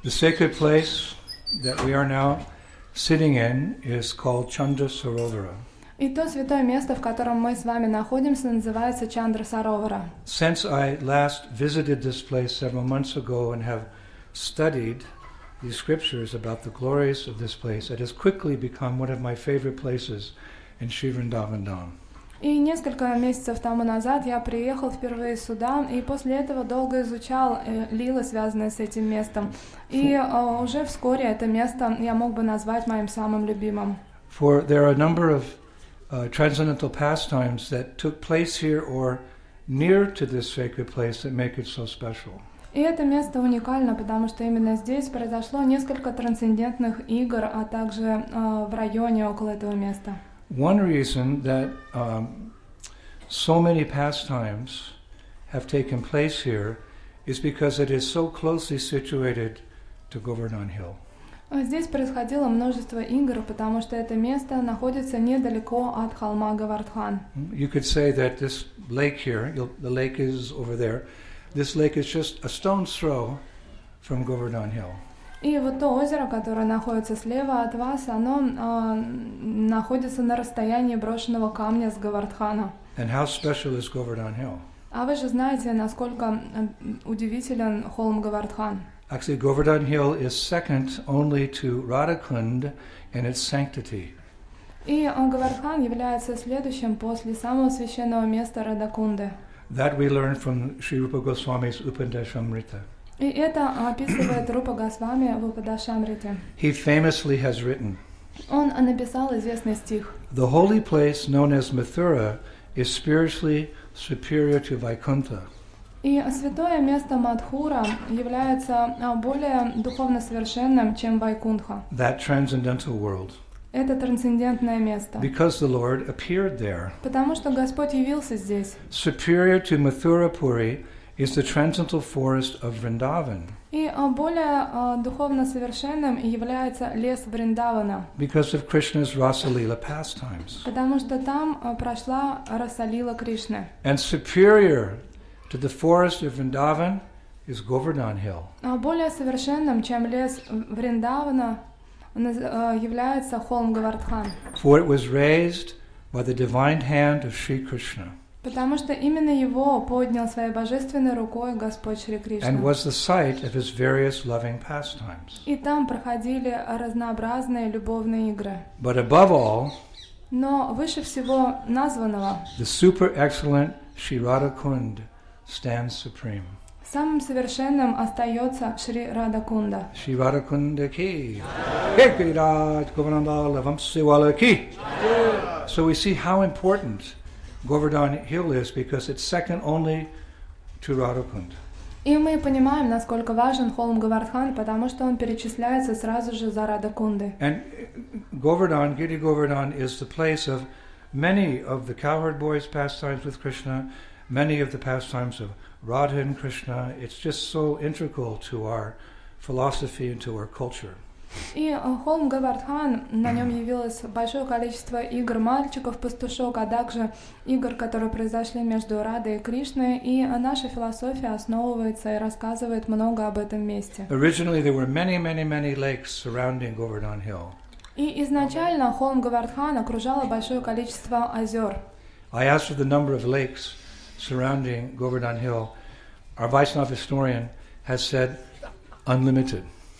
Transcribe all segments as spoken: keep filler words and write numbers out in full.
The sacred place that we are now sitting in is called Chandra Sarovara. И то святое место, в котором мы с вами находимся, называется Чандра Саровара. Since I last visited this place several months ago and have studied the scriptures about the glories of this place, it has quickly become one of my favorite places in Sri Vrindavan Dham. И несколько месяцев тому назад я приехал впервые сюда, и после этого долго изучал э, лилы, связанные с этим местом. И э, уже вскоре это место я мог бы назвать моим самым любимым. For there are a number of uh, transcendental pastimes that took place here or near to this sacred place that make it so special. И это место уникально, потому что именно здесь произошло несколько трансцендентных игр, а также э, в районе около этого места. One reason that um, so many pastimes have taken place here is because it is so closely situated to Govardhan Hill. Здесь происходило множество игр, потому что это место находится недалеко от холма Говардхан. You could say that this lake here, the lake is over there, this lake is just a stone's throw from Govardhan Hill. И вот то озеро, которое находится слева от вас, оно э, находится на расстоянии брошенного камня с Говардхана. And how special is Govardhan Hill? А вы же знаете, насколько удивителен холм Говардхан. Actually, Govardhan Hill is second only to Radhakund in its sanctity. И Говардхан является следующим после самого священного места Радакунды. That we learn from Sri Rupa Goswami's Upadeshamrita. И это описывает Рупа Госвами в Упадешамрите. He famously has written, Он написал известный стих. The holy place known as Mathura is spiritually superior to Vaikuntha. И святое место Мадхура является более духовно совершенным, чем Вайкунтха. That transcendental world. Это трансцендентное место. Because the Lord appeared there. Потому что Господь явился здесь. Superior to Mathura Puri is the transcendental forest of Vrindavan. И более uh, духовно совершенным является лес Вриндавана. Because of Krishna's Rasalila pastimes. Потому что там uh, прошла Расалила Кришны. And superior to the forest of Vrindavan is Govardhan Hill. А более совершенным, чем лес Вриндавана, uh, является холм Говардхан. For it was raised by the divine hand of Sri Krishna. Потому что именно его поднял своей божественной рукой Господь Шри Кришна. And was the site of his various loving pastimes. И там проходили разнообразные любовные игры. But above all, но выше всего названного, the super excellent Shri Radhakund stands supreme. Самым совершенным остается Шри Радакунда. Shri Radhakunda ki, Ekiraj Govardhan Vamsiwala ki. So we see how important Govardhan Hill is because it's second only to Radhakund. И мы понимаем, насколько важен холм Говардхан, потому что он перечисляется сразу же за Радакундой. And Govardhan, Giri Govardhan, is the place of many of the cowherd boys' pastimes with Krishna, many of the pastimes of Radha and Krishna. It's just so integral to our philosophy and to our culture. И холм Говардхан, на нем явилось большое количество игр мальчиков-пастушок, а также игр, которые произошли между Радой и Кришной, и наша философия основывается и рассказывает много об этом месте. Originally there were many, many, many lakes surrounding Govardhan Hill. И изначально холм Говардхан окружало большое количество озер. I asked for the number of lakes surrounding Govardhan Hill. Our Vaishnava historian has said unlimited.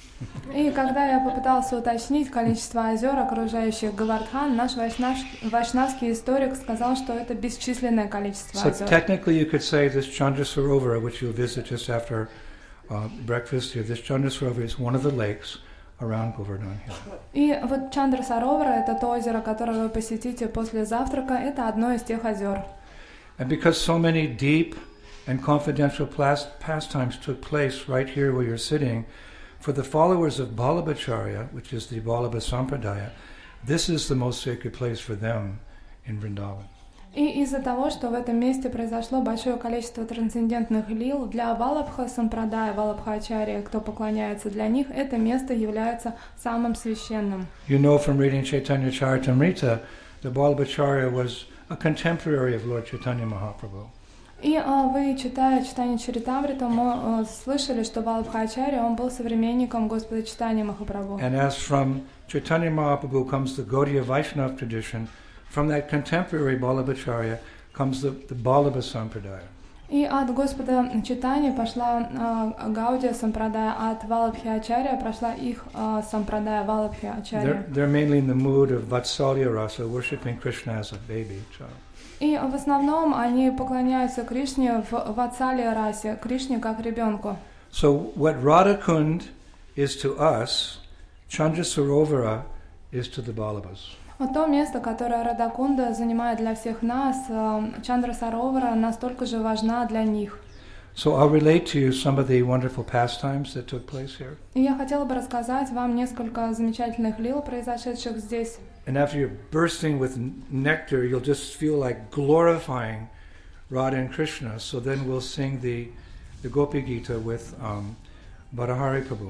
И когда я попытался уточнить количество озер, окружающих Говардхан, наш вайшнав, вайшнавский историк сказал, что это бесчисленное количество so озер. So technically you could say this Chandra Sarovara, which you'll visit just after uh, breakfast here, this Chandra Sarovara is one of the lakes around Govardhan Hill. И вот Чандра Саровара, это то озеро, которое вы посетите после завтрака, это одно из тех озер. And because so many deep and confidential pastimes took place right here where you're sitting, for the followers of Vallabhacharya, which is the Vallabha Sampradaya, this is the most sacred place for them in Vrindavan. И из-за того, что в этом месте произошло большое количество трансцендентных лил, для Валабха Сампрадая, Валабхачарья, кто поклоняется для них, это место является самым священным. You know from reading Chaitanya Charitamrita, the Vallabhacharya was a contemporary of Lord Chaitanya Mahaprabhu. И а, вы, читая читание Чаритамрита, мы а, слышали, что Валабхачарья, он был современником Господа Чайтаньи Махапрабху. And as from Chaitanya Mahaprabhu comes the Gaudiya Vaishnava tradition, from that contemporary Vallabhacharya comes the, the Vallabha Sampradaya. И от Господа Чайтаньи пошла а, Гаудия Сампрадая, а от Валабхи-ачарья прошла их а, Сампрадая Валабхи-ачарья. They're, they're mainly in the mood of Vatsalya Rasa, worshipping Krishna as a baby child. И в основном они поклоняются Кришне в Ватсалия расе, Кришне как ребенку. So what Radha Kund is to us, Chandra Sarovara is to the Vallabhas. Вот то место, которое Радакунда занимает для всех нас, Чандра Саровара настолько же важна для них. So I'll relate to you some of the wonderful pastimes that took place here. И я хотела бы рассказать вам несколько замечательных лил, произошедших здесь. And after you're bursting with nectar, you'll just feel like glorifying Radha and Krishna. So then we'll sing the, the Gopi Gita with um, Bharahari Prabhu.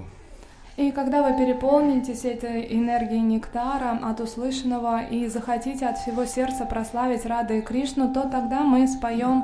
И когда вы переполнитесь этой энергией нектара от услышанного и захотите от всего сердца прославить Раду и Кришну, то тогда мы споем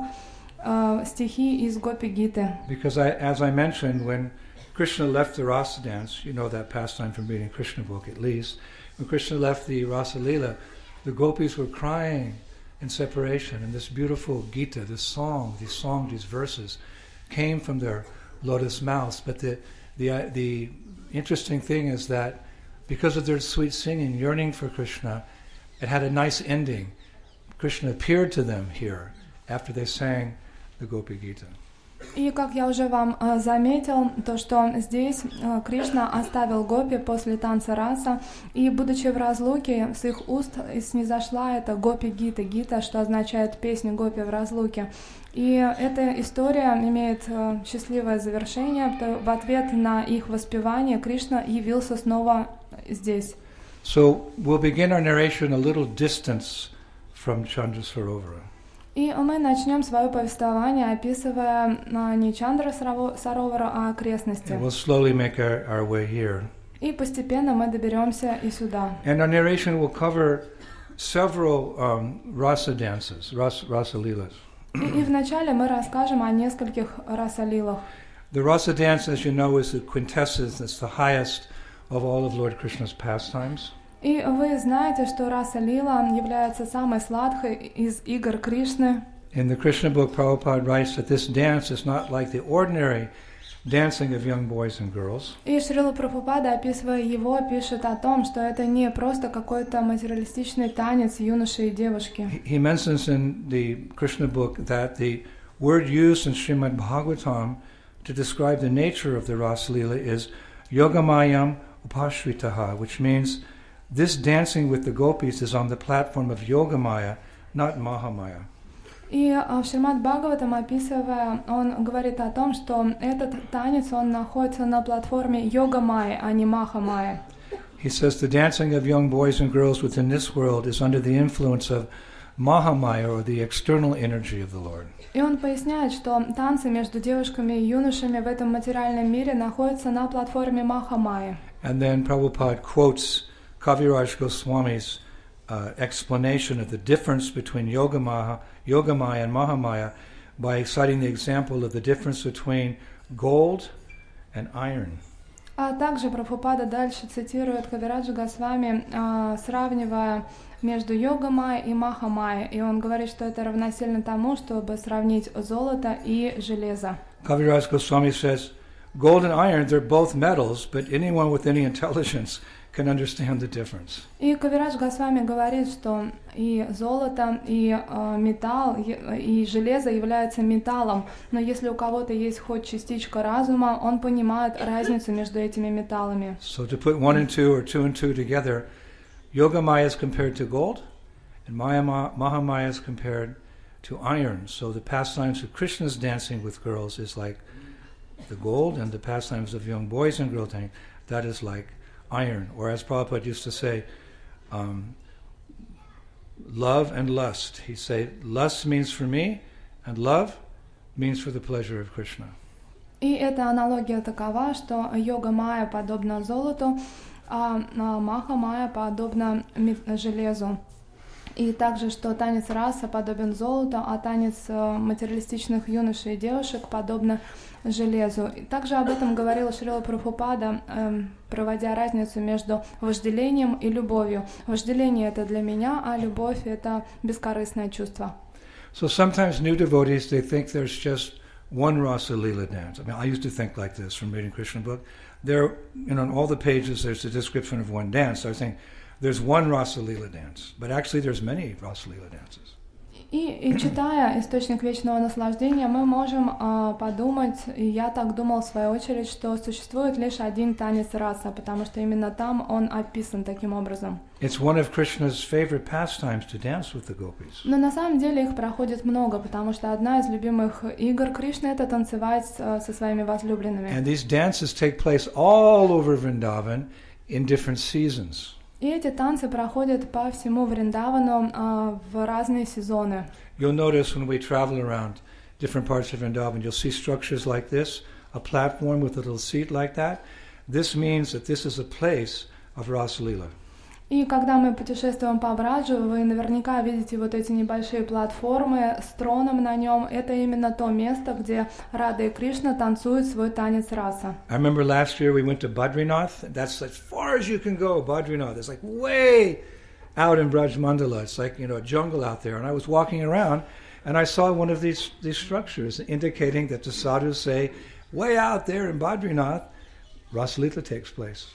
uh, стихи из Гопи Гиты. Because I, as I mentioned, when Krishna left the Rasa dance, you know that pastime from reading Krishna book at least, when Krishna left the Rasa Leela, the gopis were crying in separation, and this beautiful Gita, this song, these songs, these verses, came from their lotus mouths. But the the uh, the interesting thing is that because of their sweet singing, yearning for Krishna, it had a nice ending. Krishna appeared to them here after they sang the Gopi Gita. И как я уже вам uh, заметил, то что здесь uh, Кришна оставил гопи после танца раса, и будучи в разлуке, с их уст снизошла эта Гопи Гита, Гита, что означает песню гопи в разлуке. И эта история имеет uh, счастливое завершение. В ответ на их воспевание Кришна явился снова здесь. So we'll begin our narration a little distance from Chandra Sarovara. И мы начнем свое повествование, описывая uh, не Чандра Саровара, а окрестности. And we'll slowly make our, our way here. И постепенно мы доберемся и сюда. And our narration will cover several um, rasa dances, ras, rasa leelas. И, и вначале мы расскажем о нескольких расалилах. The rasa dance, as you know, is the quintessence, it's the highest of all of Lord Krishna's pastimes. И вы знаете, что раса лила является самой сладкой из игр Кришны. In the Krishna book, Prabhupada writes that this dance is not like the ordinary dancing of young boys and girls. И Шрила Прабхупада, описывая его, пишет о том, что это не просто какой-то материалистичный танец юноши и девушки. He mentions in the Krishna book that the word used in Srimad Bhagavatam to describe the nature of the Rasa Leela is Yogamayam Upashritaha, which means this dancing with the gopis is on the platform of Yogamaya, not Mahamaya. И в Шримад Бхагаватам, описывая, он говорит о том, что этот танец, он находится на платформе Йога-майи, а не Маха-майи. He says the dancing of young boys and girls within this world is under the influence of Mahamaya, or the external energy of the Lord. И он поясняет, что танцы между девушками и юношами в этом материальном мире находятся на платформе Маха-майи. And then Prabhupada quotes Kaviraj Goswami's uh, explanation of the difference between Yogamaya, Yogamaya and Mahamaya by citing the example of the difference between gold and iron. А также Прабхупада дальше цитирует Кавираджа Госвами, э, сравнивая между Йога-майей и Маха-майей. И он говорит, что это равносильно тому, чтобы сравнить золото и железо. Kaviraj Goswami says, gold and iron, they're both metals, but anyone with any intelligence can understand the difference. И Кавирадж Госвами говорит, что и золото, и э, металл, и, и железо являются металлом, но если у кого-то есть хоть частичка разума, он понимает разницу между этими металлами. So to put one and two or two and two together, Yogamaya is compared to gold, and Maya, Mahamaya is compared to iron. So the pastimes of Krishna's dancing with girls is like the gold, and the pastimes of young boys and girls dancing, that is like iron. Or as Prabhupada used to say, um, love and lust. He'd say, lust means for me, and love means for the pleasure of Krishna. И эта аналогия такова, что йога-майя подобна золоту, а маха-майя подобна железу. И также, что танец раса подобен золоту, а танец э, материалистичных юношей и девушек подобно железу. И также об этом говорила Шрила Прабхупада, э, проводя разницу между вожделением и любовью. Вожделение — это для меня, а любовь — это бескорыстное чувство. So sometimes new devotees, they think there's just one Rasa Leela dance. I mean, I used to think like this from reading Krishna book. There, you know, on all the pages, there's a description of one dance. So I think there's one Rasa Leela dance, but actually there's many Rasa Leela dances. И, и читая «Источник вечного наслаждения», мы можем э, подумать, и я так думал в свою очередь, что существует лишь один танец раса, потому что именно там он описан таким образом. It's one of Krishna's favorite pastimes to dance with the gopis. Но на самом деле их проходит много, потому что одна из любимых игр Кришны — это танцевать э, со своими возлюбленными. And these dances take place all over Vrindavan in different seasons. И эти танцы проходят по всему Вриндавану э, в разные сезоны. You'll notice when we travel around different parts of Vrindavan, you'll see structures like this, a platform with a little seat like that. This means that this is a place of Rasa Leela. И когда мы путешествуем по Браджу, вы наверняка видите вот эти небольшие платформы с троном на нем. Это именно то место, где Рада и Кришна танцуют свой танец раса. I remember last year we went to Badrinath. That's as far as you can go, Badrinath. It's like way out in Braj Mandala. It's like, you know, a jungle out there. And I was walking around and I saw one of these, these structures indicating that the sadhus say, way out there in Badrinath, Rasa Leela takes place.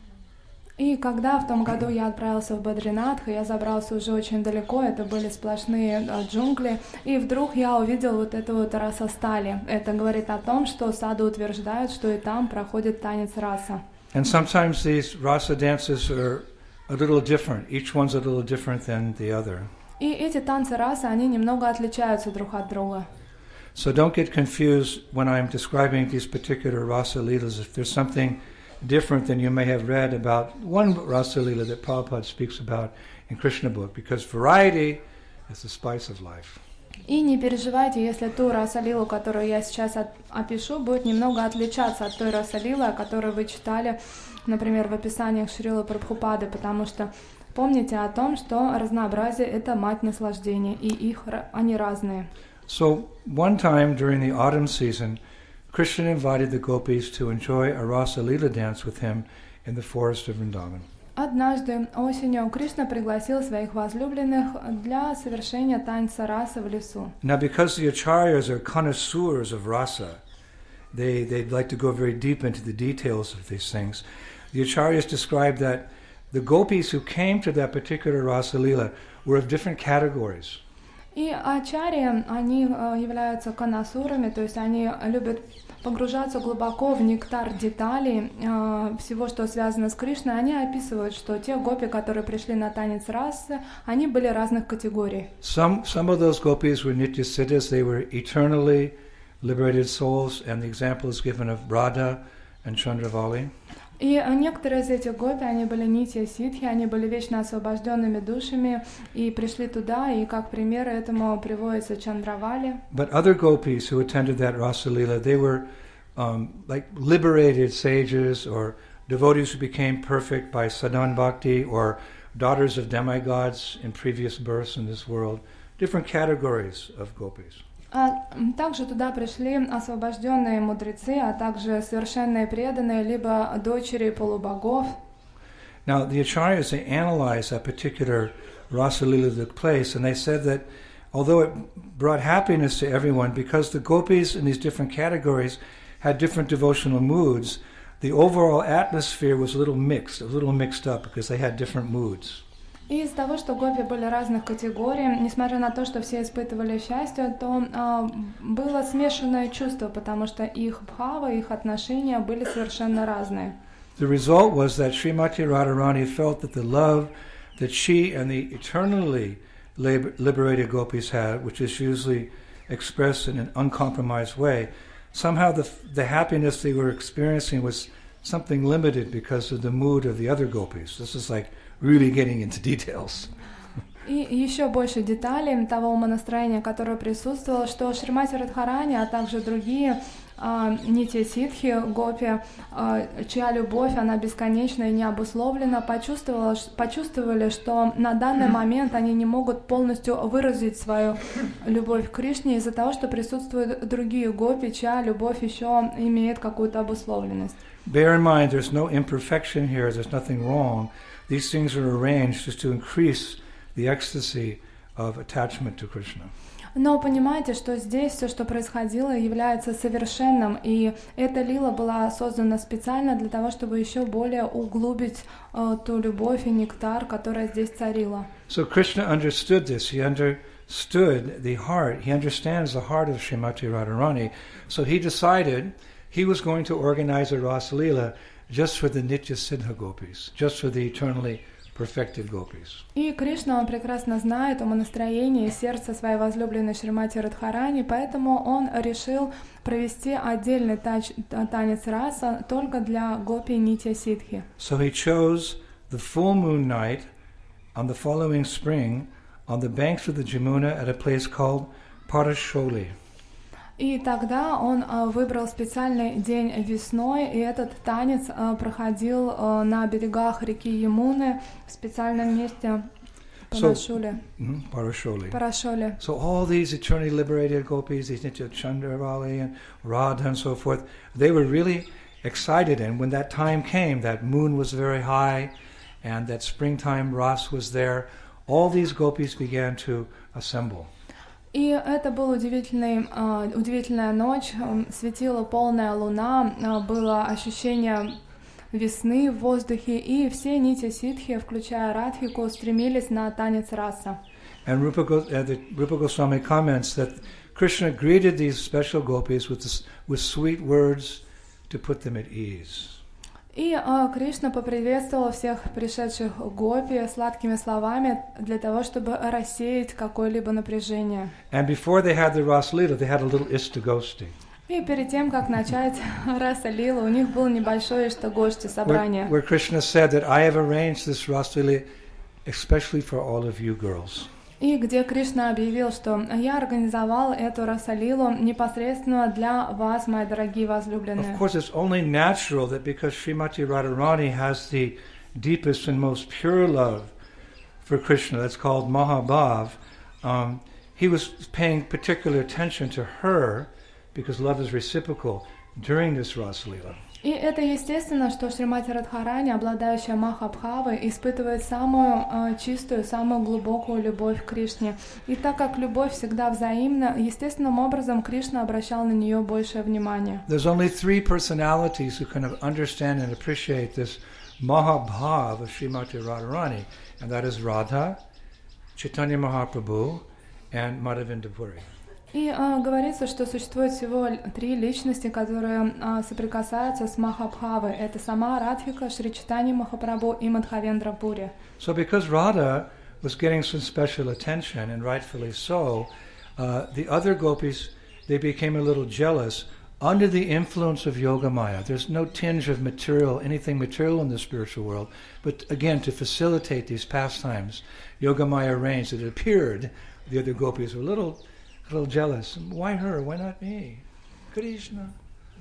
И когда в том году я отправился в Бадринатх, я забрался уже очень далеко, это были сплошные э, джунгли, и вдруг я увидел вот это вот расастали. Это говорит о том, что саду утверждают, что и там проходит танец раса. And sometimes these rasa dances are a little different. Each one's a little different than the other. И эти танцы расы, они немного отличаются друг от друга. So don't get confused when I'm describing these particular rasa leelas. If there's something different than you may have read about one Rasa Leela that Prabhupada speaks about in Krishna book, because variety is the spice of life. И не переживайте, если ту расалилу, которую я сейчас от, опишу, будет немного отличаться от той расалилы, о которой вы читали, например, в описаниях Шрилы Прабхупады, потому что помните о том, что разнообразие — это мать наслаждения, и их они разные. So one time during the autumn season, Krishna invited the gopis to enjoy a Rasa Leela dance with him in the forest of Vrindavan. Однажды осенью Кришна пригласил своих возлюбленных для совершения танца раса в лесу. Now, because the acharyas are connoisseurs of rasa, they they'd like to go very deep into the details of these things. The acharyas describe that the gopis who came to that particular Rasa Leela were of different categories. И ачарьи, они являются конносурами, то есть они любят погружаться глубоко в нектар деталей э, всего, что связано с Кришной. Они описывают, что те гопи, которые пришли на танец расы, они были разных категорий. Some some of those gopis were nityasiddhas, they were eternally liberated souls, and the example is given of Radha and Chandravali. И некоторые из этих гопи, они были нитья ситхи, они были вечно освобожденными душами и пришли туда, и как пример этому приводится Чандравали. But other gopis who attended that Rasa Leela, they were um, like liberated sages or devotees who became perfect by sadhan bhakti or daughters of demigods in previous births in this world. Different categories of gopis. А также туда пришли освобожденные мудрецы, а также совершенные преданные, либо дочери полубогов. Now the acharyas, they analyzed that particular Rasa Leela that took place, and they said that although it brought happiness to everyone, because the gopis in these different categories had different devotional moods, the overall atmosphere was a little mixed, a little mixed up, because they had different moods. И из того, что гопи были разных категорий, несмотря на то, что все испытывали счастье, то а, было смешанное чувство, потому что их бхава, их отношения были совершенно разные. The result was that Srimati Radharani felt that the love that she and the eternally liberated gopis had, which is usually expressed in an uncompromised way, somehow the, the happiness they were experiencing was something limited because of the mood of the other gopis. This is like really getting into details. И еще больше деталей того умонастроения, которое присутствовало, что Шримати Радхарани, а также другие Нитья-ситхи, гопи, чья любовь, она бесконечна и не обусловлена, почувствовала, почувствовали, что на данный момент они не могут полностью выразить свою любовь к Кришне из-за того, что присутствуют другие гопи, чья любовь еще имеет какую-то обусловленность. Bear in mind, there's no imperfection here, there's nothing wrong. These things are arranged just to increase the ecstasy of attachment to Krishna. Но понимаете, что здесь все, что происходило, является совершенным, и эта лила была создана специально для того, чтобы еще более углубить uh, ту любовь и нектар, которая здесь царила. So Krishna understood this. He understood the heart. He understands the heart of Srimati Radharani. So he decided he was going to organize a Rasa Leela just for the Nitya Siddha Gopis, just for the eternally perfected gopis. И Кришна, он прекрасно знает умонастроение и сердце своей возлюбленной Шримати Радхарани, поэтому он решил провести отдельный тач, танец раса только для гопи Нитья Ситхи. So he chose the full moon night on the following spring on the banks of the Jamuna at a place called Parasholi. И тогда он uh, выбрал специальный день весной, и этот танец uh, проходил uh, на берегах реки Ямуны в специальном месте Парашоле. So, mm, Parasholi. Parasholi. So all these eternally liberated gopis, these Nitya Chandravali and Radha and so forth, they were really excited. And when that time came, that moon was very high, and that springtime ras was there, all these gopis began to assemble. И это была удивительный, uh, удивительная ночь, um, светила полная луна, uh, было ощущение весны в воздухе, и все нити ситхи, включая Радхику, стремились на танец раса. And Rupa, uh, the, Rupa Goswami comments that Krishna greeted these special gopis with, this, with sweet words to put them at ease. И uh, Кришна поприветствовал всех пришедших гопи сладкими словами для того, чтобы рассеять какое-либо напряжение. And before they had the Rasa Leela, they had a little Ishtagosti. И перед тем, как начать Раса Лила, у них было небольшое Иштагошти собрание. Where, where Krishna said that I have arranged this Rasa Leela especially for all of you girls. И где Кришна объявил, что я организовал эту Расалилу непосредственно для вас, мои дорогие возлюбленные. Of course, it's only natural that because Srimati Radharani has the deepest and most pure love for Krishna, that's called Mahabhav, um, he was paying particular attention to her because love is reciprocal during this Rasalila. И это естественно, что Шримати Радхарани, обладающая Махабхавой, испытывает самую э, чистую, самую глубокую любовь к Кришне. И так как любовь всегда взаимна, естественным образом Кришна обращал на нее большее внимание. There's only three personalities who can understand and appreciate this Mahabhav of Srimati Radharani, and that is Radha, Chaitanya Mahaprabhu, and Madhavinda Puri. И а, говорится, что существует всего три личности, которые а, соприкасаются с Махабхавой. Это сама Радхика, Шри Чайтанья Махапрабху и Мадхавендра Пури. So because Radha was getting some special attention, and rightfully so, uh, the other gopis, they became a little jealous under the influence of Yogamaya. There's no tinge of material, anything material in the spiritual world, but again, to facilitate these pastimes, Yogamaya arranged that it appeared the other gopis were a little A little jealous. Why her? Why not me? Krishna.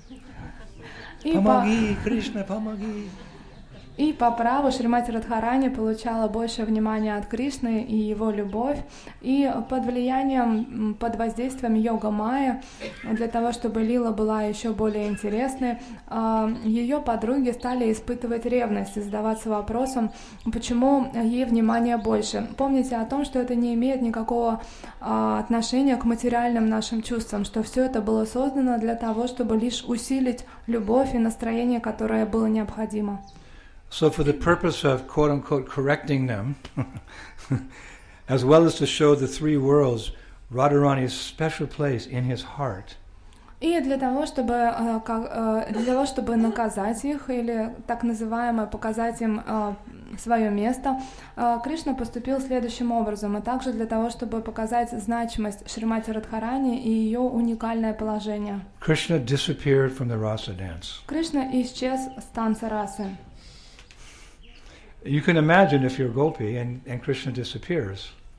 Помоги, Кришна, помоги. И по праву Шримати Радхарани получала больше внимания от Кришны и его любовь. И под влиянием, под воздействием йога Майя, для того, чтобы лила была еще более интересной, ее подруги стали испытывать ревность и задаваться вопросом, почему ей внимания больше. Помните о том, что это не имеет никакого отношения к материальным нашим чувствам, что все это было создано для того, чтобы лишь усилить любовь и настроение, которое было необходимо. So for the purpose of quote-unquote correcting them, as well as to show the three worlds Radharani's special place in his heart. И для того, чтобы, для того, чтобы наказать их, или так называемое показать им свое место, Кришна поступил следующим образом, а также для того, чтобы показать значимость Шримати Радхарани и ее уникальное положение. Krishna disappeared from the rasa dance. Кришна исчез с танца расы. You can imagine if you're Gopi and, and Krishna disappears.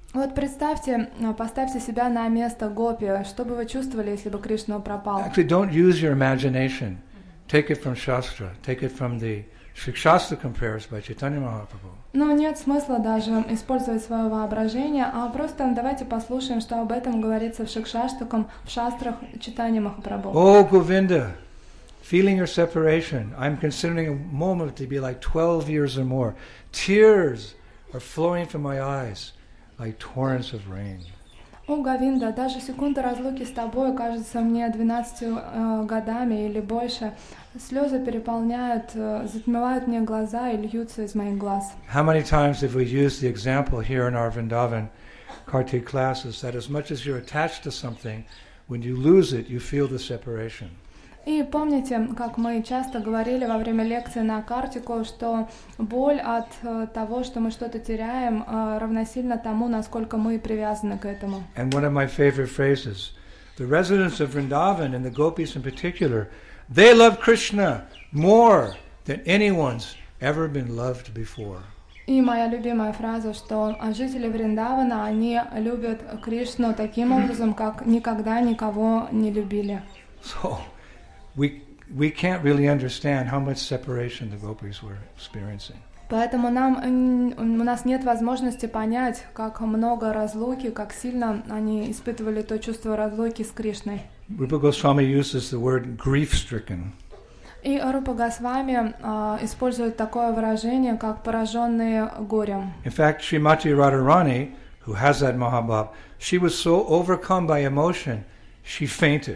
Вот представьте, поставьте себя на место гопи. Что бы вы чувствовали, если бы Кришна пропал? Actually, don't use your imagination. Take it from Shastra. Take it from the Shikshastakam prayers by Chaitanya Mahaprabhu. Ну, нет смысла даже использовать свое воображение, а просто давайте послушаем, что об этом говорится в Шикшаштакам, в шастрах Чайтаньи Махапрабху. Oh, Govinda, feeling your separation, I'm considering a moment to be like twelve years or more. Tears are flowing from my eyes like torrents of rain. О, Говинда, даже секунда разлуки с тобой кажется мне двенадцатью э, годами или больше. Слезы переполняют, э, затмевают мне глаза и льются из моих глаз. How many times have we used the example here in our Vrindavan Kartik classes that as much as you're attached to something, when you lose it, you feel the separation. И помните, как мы часто говорили во время лекции на Картику, что боль от э, того, что мы что-то теряем, э, равносильно тому, насколько мы привязаны к этому. And one of my favorite phrases, the residents of Vrindavan and the gopis in particular, they love Krishna more than anyone's ever been loved before. И моя любимая фраза, что жители Вриндавана, они любят Кришну таким образом, как никогда никого не любили. So, we we can't really understand how much separation the gopis were experiencing. Поэтому нам, у нас нет возможности понять, как много разлуки, как сильно они испытывали то чувство разлуки с Кришной. Rupa Goswami uses the word grief-stricken. И Рупа Госвами э, использует такое выражение, как пораженные горем. In fact, Srimati Radharani, who has that Mahabhav, she was so overcome by emotion, she fainted.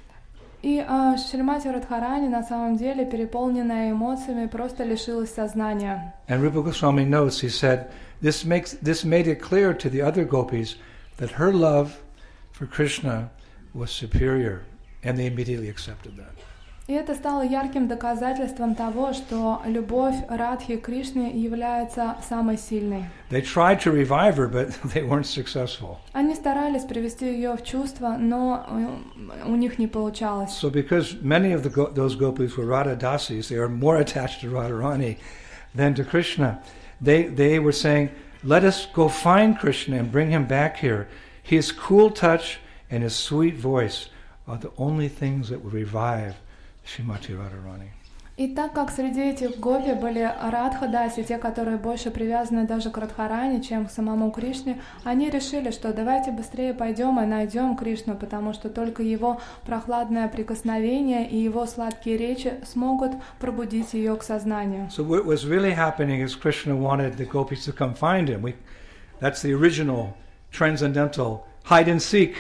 И э, Шримати Радхарани на самом деле, переполненная эмоциями, просто лишилась сознания. And Rupa Goswami notes, he said, this makes this made it clear to the other gopis that her love for Krishna was superior, and they immediately accepted that. И это стало ярким доказательством того, что любовь Радхи к Кришне является самой сильной. They tried to revive her, but they weren't successful. Они старались привести ее в чувство, но у них не получалось. So because many of the go- those gopis were Radha Dasis, they are more attached to Radharani than to Krishna. They they were saying, let us go find Krishna and bring him back here. His cool touch and his sweet voice are the only things that will revive Srimati Radharani. И так как среди этих гопи были Радха-даси, те, которые больше привязаны даже к Радхарани, чем к самому Кришне, они решили, что давайте быстрее пойдем и найдем Кришну, потому что только его прохладное прикосновение и его сладкие речи смогут пробудить ее к сознанию. So what was really happening is Krishna wanted the gopis to come find him. We, that's the original transcendental hide and seek.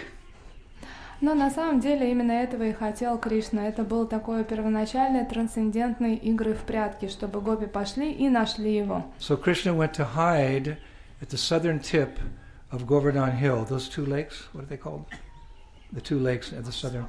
Но на самом деле именно этого и хотел Кришна. Это был такой первоначальный трансцендентный игры в прятки, чтобы гопи пошли и нашли его. So Krishna went to hide at the southern tip of Govardhan Hill. Those two lakes, what are they called? The two lakes at the southern.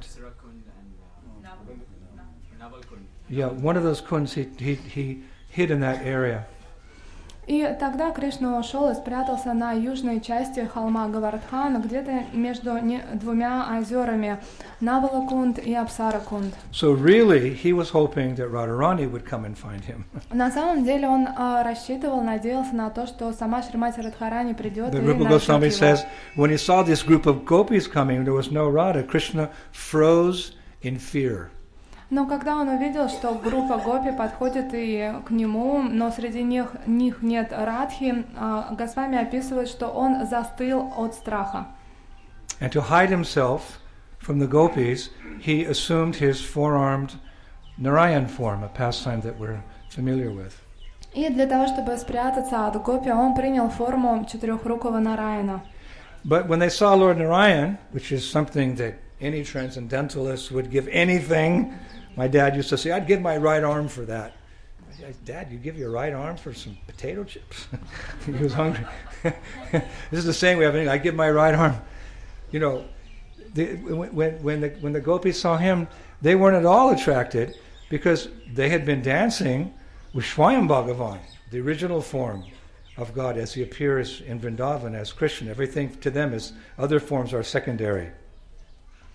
Yeah, one of those kunds he he he hid in that area. И тогда Кришна ушел и спрятался на южной части холма Гавардхана, где-то между не, двумя озерами Навалакунд и Апсаракунд. So really, he was hoping that Radharani would come and find him. На самом деле он а, рассчитывал, надеялся на то, что сама Шримати Радхарани придет и The Rupa найдет Goswami его. says, when he saw this group of gopis coming, there was no Radha. Krishna froze in fear. Но когда он увидел, что группа гопи подходит и к нему, но среди них, них нет Радхи, а, Госвами описывает, что он застыл от страха. And to hide himself from the gopis, he assumed his four-armed Narayan form, a pastime that we're familiar with. И для того, чтобы спрятаться от гопи, он принял форму четырехрукого Нараяна. But when they saw Lord Narayan, which is something that any transcendentalist would give anything, my dad used to say, I'd give my right arm for that. Dad, you give your right arm for some potato chips? He was hungry. This is the same way of thinking, I give my right arm. You know, the, when, when, the, when the gopis saw him, they weren't at all attracted because they had been dancing with Swayam Bhagavan, the original form of God as he appears in Vrindavan as Krishna. Everything to them is, other forms are secondary.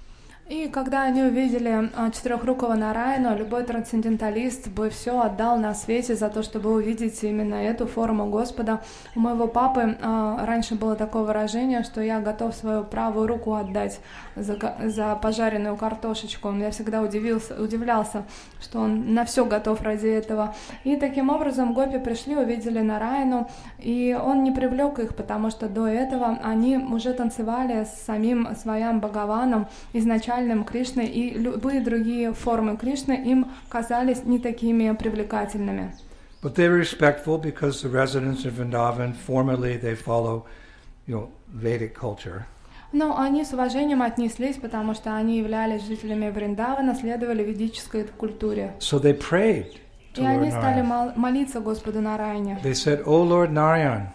И когда они увидели а, четырехрукого Нараяну, любой трансценденталист бы все отдал на свете за то, чтобы увидеть именно эту форму Господа. У моего папы а, раньше было такое выражение, что я готов свою правую руку отдать за, за пожаренную картошечку. Я всегда удивился, удивлялся, что он на все готов ради этого. И таким образом гопи пришли, увидели Нараяну, и он не привлек их, потому что до этого они уже танцевали с самим своим Бхагаваном, изначально Кришны, и любые другие формы Кришны им казались не такими привлекательными. But they were respectful because the residents of Vrindavan, formally they follow, you know, Vedic culture. Но они с уважением отнеслись, потому что они являлись жителями Вриндавана, следовали ведической культуре. So they prayed to И они Lord стали Narayan. молиться Господу Нараяне. They said, "O Lord Narayan,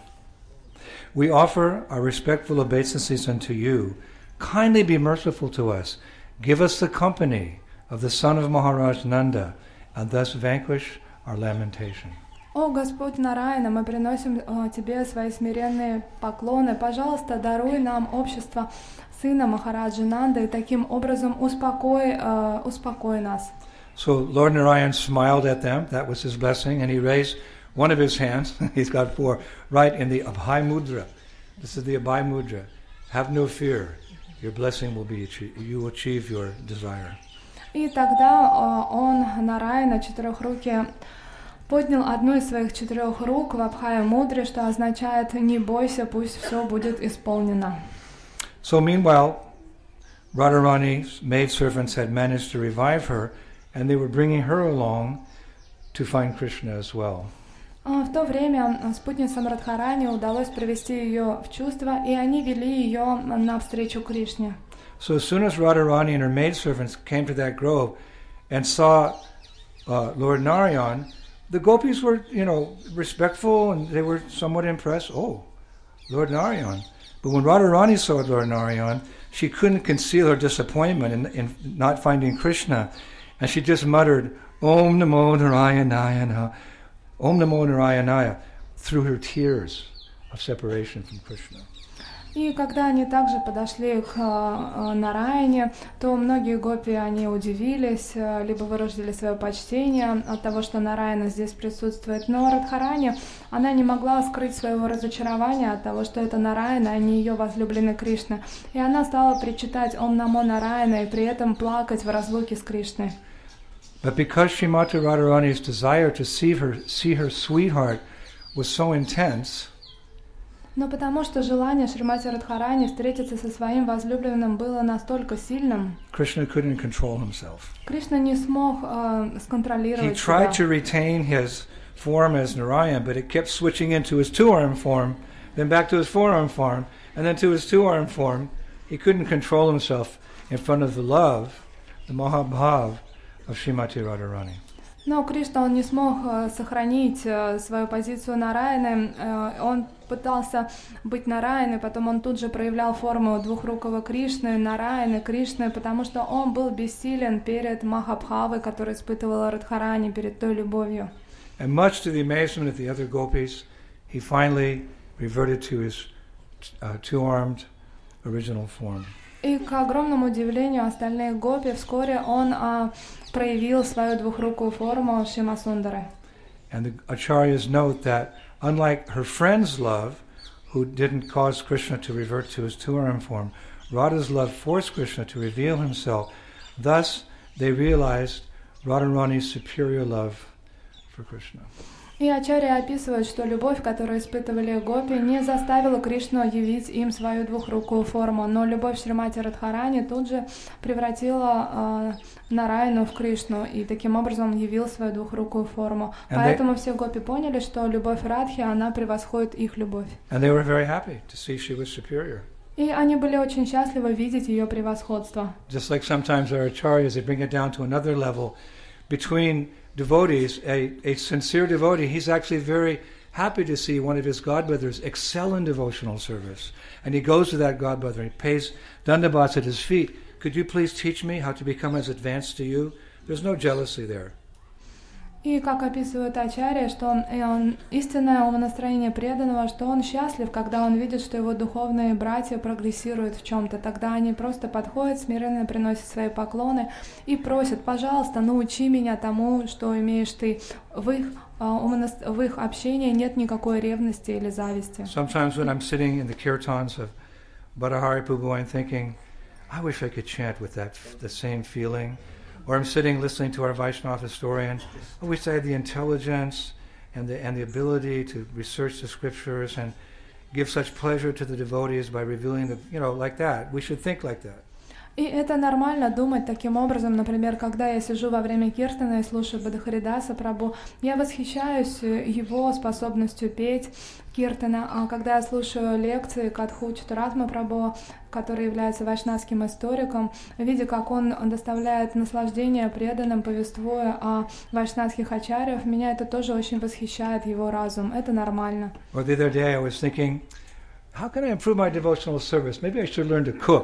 we offer our respectful obeisances unto you. Kindly be merciful to us. Give us the company of the son of Maharaj Nanda, and thus vanquish our lamentation." О Господь Нараяна, мы приносим э, Тебе свои смиренные поклоны. Пожалуйста, даруй нам общество сына Махараджи Нанды, и таким образом успокой, э, успокой нас. So Lord Narayan smiled at them. That was his blessing, and he raised one of his hands. He's got four, right in the Abhay Mudra. This is the Abhay Mudra. Have no fear. Your blessing will be achieved. You will achieve your desire. И тогда э, он, Нараяна, четырехрукий, поднял одну из своих четырех рук в Абхая Мудре, что означает «не бойся, пусть все будет исполнено». So meanwhile, Radharani's maidservants had managed to revive her, and they were bringing her along to find Krishna as well. В то время спутницам Радхарани удалось привести ее в чувство, и они вели ее навстречу Кришне. So as soon as Radharani and her maidservants came to that grove and saw uh, Lord Narayan, the gopis were, you know, respectful, and they were somewhat impressed. Oh, Lord Narayan. But when Radharani saw Lord Narayan, she couldn't conceal her disappointment in, in not finding Krishna, and she just muttered, "Om Namo Narayanaya, Om Namo Narayanaya," through her tears of separation from Krishna. И когда они также подошли к э, Нараяне, то многие гопи, они удивились, э, либо выразили свое почтение от того, что Нараяна здесь присутствует. Но Радхарани, она не могла скрыть своего разочарования от того, что это Нараяна, а не ее возлюбленный Кришна. И она стала причитать «Ом Намо Нараяна» и при этом плакать в разлуке с Кришной. But because Srimati Radharani's desire to see her, see her sweetheart was so intense, Но потому что желание Шримати Радхарани встретиться со своим возлюбленным было настолько сильным, Krishna couldn't control himself. Кришна не смог э, He сконтролировать tried себя. to retain his form as Narayan, but it kept switching into his two-arm form, then back to his four-arm form, and then to his two-arm form. He couldn't control himself in front of the love, the Mahabhav of Srimati Radharani. Но Кришна, он не смог э, сохранить э, свою позицию Нараяны. Э, он пытался быть Нараяной, потом он тут же проявлял форму двухрукого Кришны, Нараяны, Кришны, потому что он был бессилен перед Махабхавой, которую испытывала Радхарани, перед той любовью. And much to the amazement of the other gopis, he finally reverted to his uh, two-armed original form. И к огромному удивлению остальных гопи, вскоре он а, проявил свою двухрукую форму Шимасундары. And the acharyas note that unlike her friend's love, who didn't cause Krishna to revert to his two-arm form, Radha's love forced Krishna to reveal himself. Thus, they realized Radharani's superior love for Krishna. И ачарья описывают, что любовь, которую испытывали гопи, не заставила Кришну явить им свою двухрукую форму, но любовь Шримати Радхарани тут же превратила э, Нараяну в Кришну, и таким образом он явил свою двухрукую форму. And Поэтому they... все гопи поняли, что любовь Радхи, она превосходит их любовь. And they were very happy to see she was superior. И они были очень счастливы видеть ее превосходство. Just like sometimes our acharyas, they bring it down to another level between devotees, a, a sincere devotee, he's actually very happy to see one of his godbrothers excel in devotional service. And he goes to that godbrother, he pays dandavats at his feet. Could you please teach me how to become as advanced to you? There's no jealousy there. И как описывает Ачарья, что он, истинное умонастроение преданного, что он счастлив, когда он видит, что его духовные братья прогрессируют в чем-то. Тогда они просто подходят, смиренно приносят свои поклоны и просят: пожалуйста, научи меня тому, что имеешь ты. В их, в их общении нет никакой ревности или зависти. Sometimes when I'm sitting in the kirtans of Bhattahari Prabhu, I'm thinking, I wish I could chant with that the same feeling. Or I'm sitting listening to our Vaishnava historian. I wish I had the intelligence and the and the ability to research the scriptures and give such pleasure to the devotees by revealing the, you know, like that. We should think like that. И это нормально думать таким образом. Например, когда я сижу во время киртана и слушаю Бадахаридаса Прабху, я восхищаюсь его способностью петь киртана. А когда я слушаю лекции Катху Чатуратма Прабху, который является вайшнавским историком, видя, как он доставляет наслаждение преданным, повествуя о вайшнавских ачарьях, меня это тоже очень восхищает, его разум. Это нормально. Or the other day I was thinking, how can I improve my devotional service? Maybe I should learn to cook.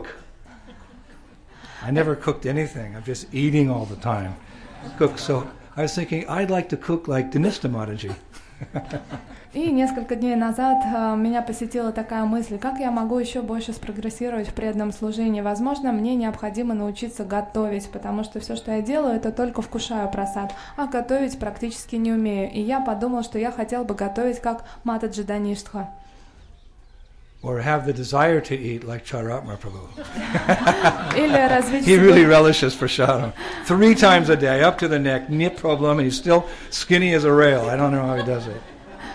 I never cooked anything. I'm just eating all the time. Cook. So I was thinking, I'd like to cook like Dinista Mataji. И несколько дней назад uh, меня посетила такая мысль: как я могу еще больше спрогрессировать в преданном служении? Возможно, мне необходимо научиться готовить, потому что все, что я делаю, это только вкушаю прасад, а готовить практически не умею. И я подумал, что я хотел бы готовить как Матаджи Даништха. Or have the desire to eat like Charatma Prabhu. Или развить He really relishes prasadam. Three times a day, up to the neck, no problem, and he's still skinny as a rail. I don't know how he does it.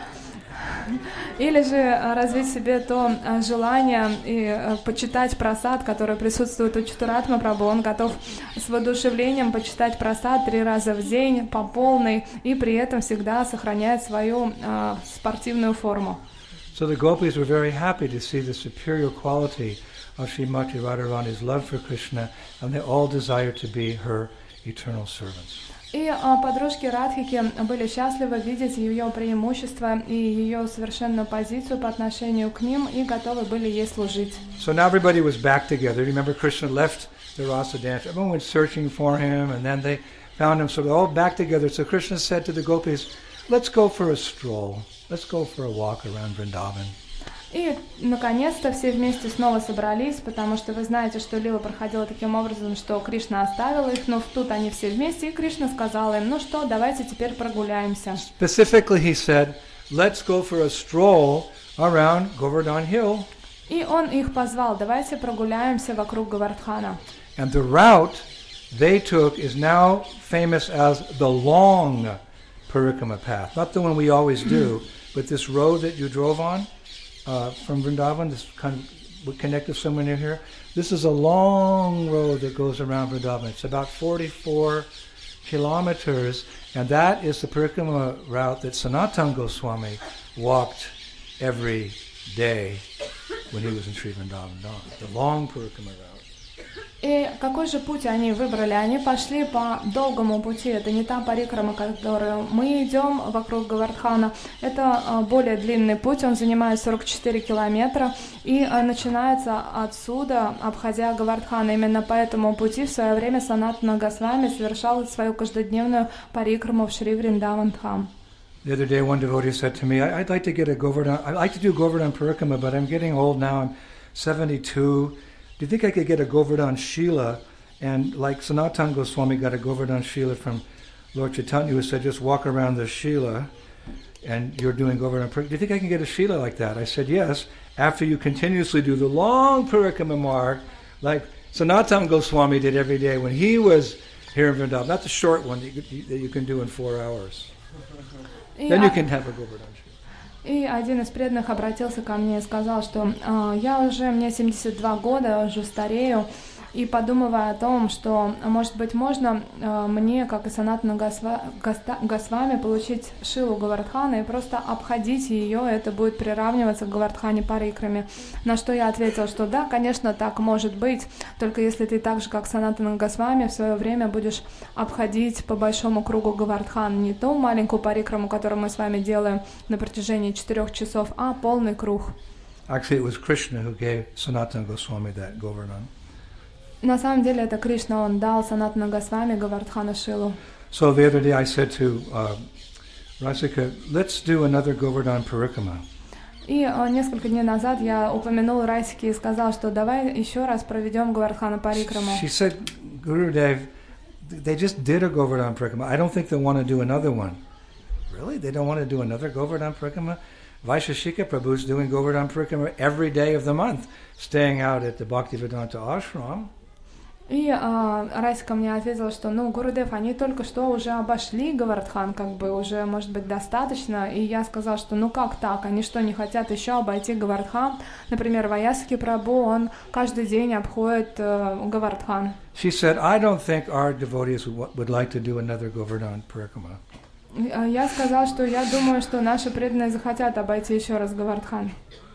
Или же развить в себе то желание и почитать прасад, который присутствует у Чатуратма Прабху. Он готов с воодушевлением почитать прасад три раза в день по полной и при этом всегда сохраняет свою э, спортивную форму. So the gopis were very happy to see the superior quality of Srimati Radharani's love for Krishna, and they all desired to be her eternal servants. И а, подружки Радхики были счастливы видеть ее преимущества и ее совершенную позицию по отношению к ним и готовы были ей служить. So now everybody was back together. Remember, Krishna left the rasa dance. Everyone went searching for him, and then they found him. So they're all back together. So Krishna said to the gopis, "Let's go for a stroll. Let's go for a walk around Vrindavan." И, наконец-то, все вместе снова собрались, потому что вы знаете, что лила проходила таким образом, что Кришна оставил их, но тут они все вместе, и Кришна сказал им: ну что, давайте теперь прогуляемся. Specifically, he said, "Let's go for a stroll around Govardhan Hill." И он их позвал: давайте прогуляемся вокруг Говардхана. And the route they took is now famous as the long Parikrama path, not the one we always do, but this road that you drove on. Uh, from Vrindavan, this kind of connected somewhere near here. This is a long road that goes around Vrindavan. It's about forty-four kilometers, and that is the Parikrama route that Sanatana Goswami walked every day when he was in Sri Vrindavan Dham. The long Parikrama route. И какой же путь они выбрали? Они пошли по долгому пути. Это не та парикрама, которую мы идем вокруг Говардхана. Это более длинный путь, он занимает сорок четыре километра и начинается отсюда, обходя Говардхана. Именно по этому пути в свое время Санатана Госвами совершал свою каждодневную парикраму в Шри Вриндаван Dham. The other day, one devotee said to me, "I'd like to get a Govardhan. I'd like to do Govardhan Parikrama, but I'm getting old now. I'm seventy-two. Do you think I could get a Govardhan Shila?" And like Sanatana Goswami got a Govardhan Shila from Lord Chaitanya, who said, just walk around the Shila, and you're doing Govardhan Parikrama. Do you think I can get a Shila like that? I said, yes, after you continuously do the long Parikrama mark, like Sanatana Goswami did every day when he was here in Vrindavan, not the short one that you, that you can do in four hours. Then you can have a Govardhan Shila. И один из преданных обратился ко мне и сказал, что э, я уже, мне семьдесят два года, уже старею, и подумывая о том, что, может быть, можно э, мне, как и Санатана Госва, Госвами, получить Шилу Говардхана и просто обходить ее, это будет приравниваться к Говардхане Парикраме. На что я ответила, что да, конечно, так может быть, только если ты так же, как Санатана Госвами, в свое время будешь обходить по большому кругу Говардхана, не ту маленькую парикраму, которую мы с вами делаем на протяжении четырех часов, а полный круг. Actually, it was Krishna who gave Sanatana Goswami that Govardhan. На самом деле это Кришна, он дал Санатана Госвами Говардхана Шилу. So the other day I said to uh, Rasika, let's do another Govardhan Parikrama. И uh, несколько дней назад я упомянул Расике и сказал, что давай еще раз проведем Говардхана Парикраму. She said, Gurudev, they just did a Govardhan Parikrama. I don't think they want to do another one. Really? They don't want to do another Govardhan Parikrama? Vaisheshika Prabhu is doing Govardhan Parikrama every day of the month, staying out at the Bhaktivedanta ashram. И uh, Расика мне ответила, что, ну, Гурудев, они только что уже обошли Говардхан, как бы уже, может быть, достаточно. И я сказала, что, ну, как так? Они что, не хотят еще обойти Говардхан? Например, Ваясаки Прабhu, он каждый день обходит uh, Говардхан. She said, I don't think our devotees would, would like to do another Govardhan Parikrama. Я сказала, что я думаю, что наши преданные захотят обойти еще раз Говардхан.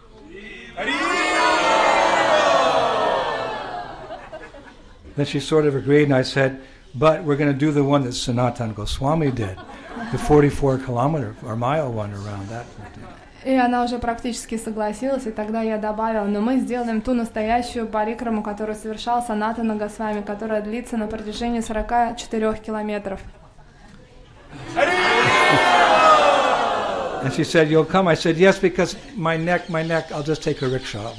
Then she sort of agreed, and I said, but we're going to do the one that Sanatana Goswami did, the forty-four kilometer or mile one around that. И она уже практически согласилась, и тогда я добавила, но мы сделаем ту настоящую парикраму, которую совершал Санатана Госвами, которая длится на протяжении сорока четырёх километров. And she said, you'll come? I said, yes, because my neck, my neck, I'll just take a rickshaw.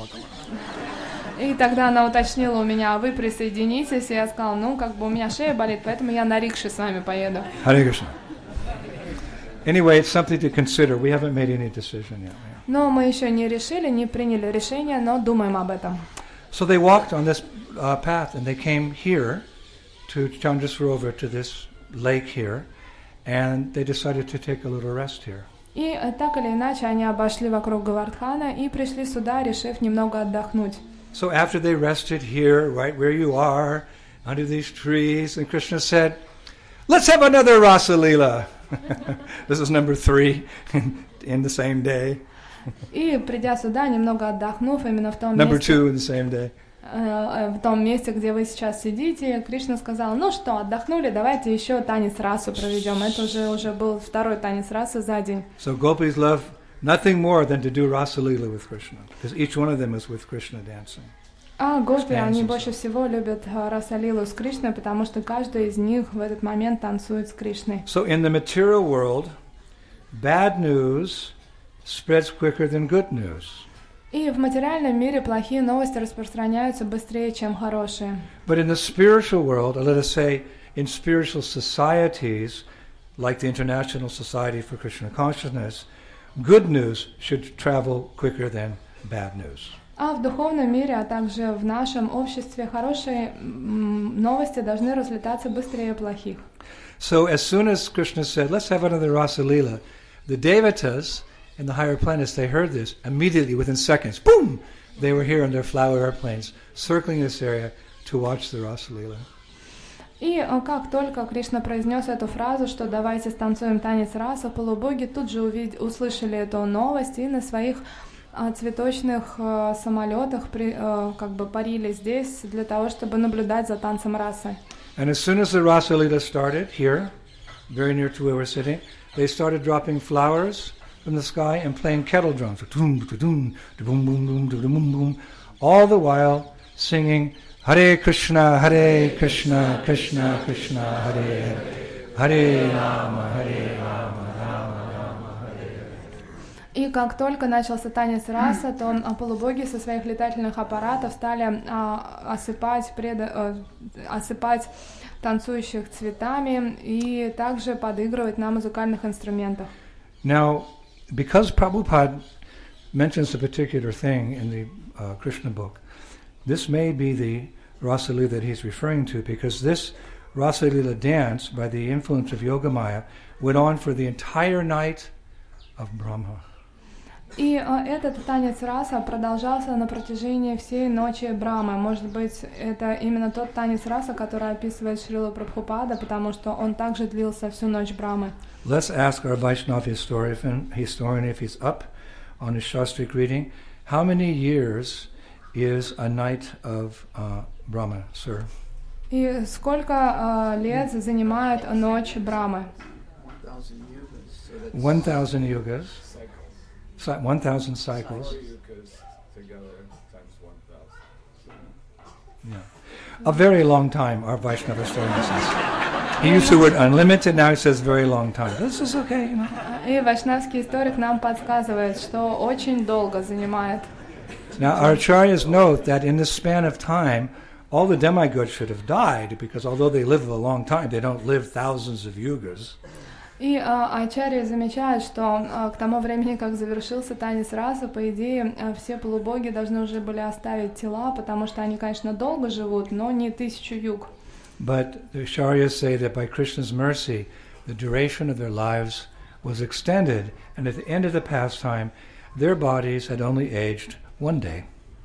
И тогда она уточнила у меня, а вы присоединитесь? И я сказала, ну, как бы у меня шея болит, поэтому я на рикше с вами поеду. Hare Krishna. Anyway, it's something to consider. We haven't made any decision yet. Но мы еще не решили, не приняли решение, но думаем об этом. So they walked on this uh, path, and they came here to Chandrasarova, to this lake here, and they decided to take a little rest here. И так или иначе они обошли вокруг Говардхана и пришли сюда, решив немного отдохнуть. So after they rested here, right where you are, under these trees, and Krishna said, let's have another Rasa Leela. This is number three in the same day. И придя сюда, немного отдохнув, именно в том Number месте, two in the same day. э, в том месте, где вы сейчас сидите, Кришна сказал, ну что, отдохнули, давайте еще танец расу проведем. Это уже, уже был второй танец расы за день. So gopis love nothing more than to do Rasa Leela with Krishna, because each one of them is with Krishna dancing. А гопи, они Stances. больше всего любят э, Раса-лилу с Кришной, потому что каждый из них в этот момент танцует с Кришной. So in the material world, bad news spreads quicker than good news. И в материальном мире плохие новости распространяются быстрее, чем хорошие. But in the spiritual world, or let us say in spiritual societies, like the International Society for Krishna Consciousness, good news should travel quicker than bad news. А в духовном мире, а также в нашем обществе хорошие м, новости должны разлетаться быстрее плохих. So as soon as Krishna said, let's have another Rasa Leela, the Devatas and the higher planets, they heard this immediately, within seconds, boom, they were here on their flower airplanes, circling this area to watch the Rasa Leela. И э, как только Кришна произнес эту фразу, что давайте станцуем танец раса, полубоги тут же увид- услышали эту новость и на своих э, цветочных э, самолетах при, э, как бы парили здесь для того, чтобы наблюдать за танцем расы. And as soon as the Rasa Leela started here, very near to where we're sitting, they started dropping flowers from the sky and playing kettle drums, boom, boom, boom, boom, boom, boom, all the while singing Hare Krishna, Hare Krishna, Krishna Krishna, Hare Hare, Hare Rama, Hare Rama, Rama Rama, Hare Hare. И как только начался танец раса, то а, полубоги со своих летательных аппаратов стали а, осыпать, преда, а, осыпать танцующих цветами и также подыгрывать на музыкальных инструментах. Now, because Prabhupada mentions a particular thing in the uh, Krishna book, this may be the Rasa Leela that he's referring to, because this Rasa Leela dance, by the influence of Yogamaya, went on for the entire night of Brahma. И а, этот танец раса продолжался на протяжении всей ночи Брамы. Может быть, это именно тот танец раса, который описывает Шрила Прабхупада, потому что он также длился всю ночь Брамы. Let's ask our Vaishnava historian, historian if he's up on his Shastric reading, how many years is a night of uh, Brahma, sir? И сколько а, лет занимает ночь Брамы? One thousand yugas. So one thousand cycles. Yeah. A very long time, our Vaishnava historian says. He used the word unlimited, now he says very long time. This is okay, you know. И вайшнавский историк нам подсказывает, что очень долго занимает. Now our acharyas note that in this span of time, all the demigods should have died, because although they live a long time, they don't live thousands of yugas. И а, ачарьи замечают, что а, к тому времени, как завершился танец расы, по идее, а, все полубоги должны уже были оставить тела, потому что они, конечно, долго живут, но не тысячу юг. But the acharyas say that by Krishna's mercy, the duration of their lives was extended, and at the end of the pastime, their bodies had only aged one day.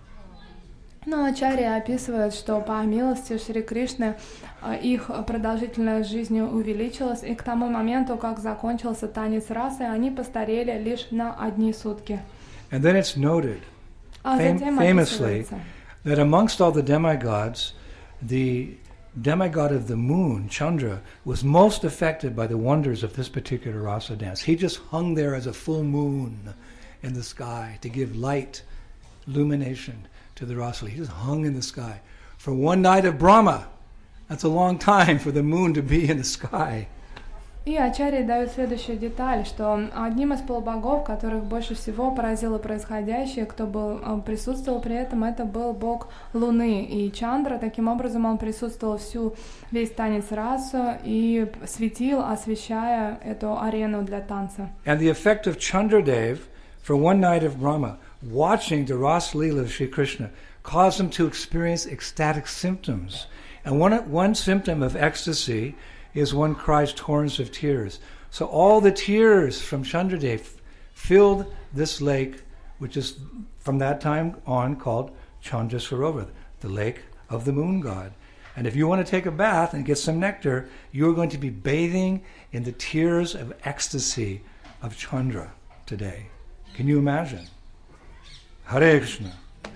Но ачарьи описывают, что по милости Шри Кришны их продолжительность жизни увеличилась, и к тому моменту, как закончился танец расы, они постарели лишь на одни сутки. And then it's noted, fam- famously, that amongst all the demigods, the demigod of the moon, Chandra, was most affected by the wonders of this particular rasa dance. He just hung there as a full moon in the sky to give light, illumination to the rasa. He just hung in the sky. For one night of Brahma, that's a long time for the moon to be in the sky. И ачарьи дают следующую деталь, что одним из полубогов, которых больше всего поразило происходящее, кто был, присутствовал при этом, это был бог Луны. И Чандра, таким образом, он присутствовал всю, весь танец расу и светил, освещая эту арену для танца. And the effect of Chandradev for one night of Brahma, watching the Ras Leela of Sri Krishna, caused him to experience ecstatic symptoms. And one, one symptom of ecstasy is one cries torrents of tears. So all the tears from Chandradev filled this lake, which is from that time on called Chandra Sarovar, the lake of the moon god. And if you want to take a bath and get some nectar, you're going to be bathing in the tears of ecstasy of Chandra today. Can you imagine? Hare Krishna.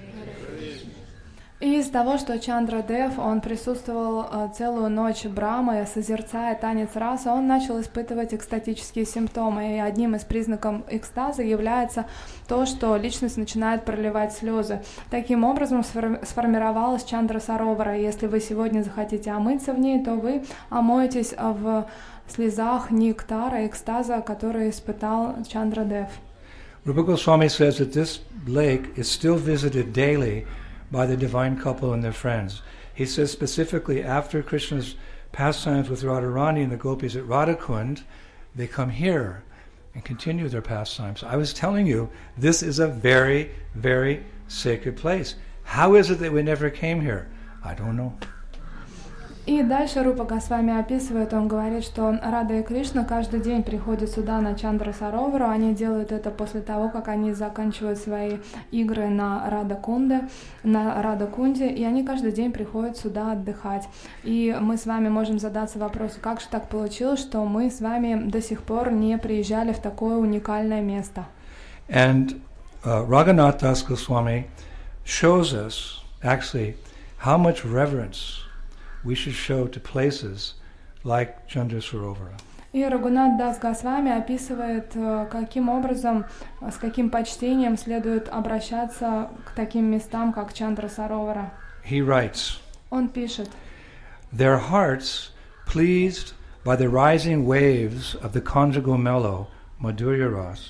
И из того, что Чандрадев, он присутствовал uh, целую ночь Брамы, созерцая танец расы, он начал испытывать экстатические симптомы. И одним из признаков экстаза является то, что личность начинает проливать слезы. Таким образом сфор- сформировалась Чандра Саровара. Если вы сегодня захотите омыться в ней, то вы омоетесь в слезах нектара, экстаза, который испытал Чандрадев. Rupa Goswami says that this lake is still visited daily by the divine couple and their friends. He says specifically after Krishna's pastimes with Radharani and the gopis at Radhakund, they come here and continue their pastimes. I was telling you, this is a very, very sacred place. How is it that we never came here? I don't know. И дальше Рупа Госвами описывает, он говорит, что Рада и Кришна каждый день приходят сюда на Чандра Саровару, они делают это после того, как они заканчивают свои игры на Рада-Кунде, на Рада-Кунде, и они каждый день приходят сюда отдыхать. И мы с вами можем задаться вопросом, как же так получилось, что мы с вами до сих пор не приезжали в такое уникальное место. And uh, Raghunath Das Goswami shows us, actually, how much reverence we should show to places like Chandra Sarovara. И Рагунат Дас Госвами описывает, каким образом, с каким почтением следует обращаться к таким местам, как Чандра Саровара. He writes, Он пишет, their hearts pleased by the rising waves of the conjugal mellow, Madhurya Ras.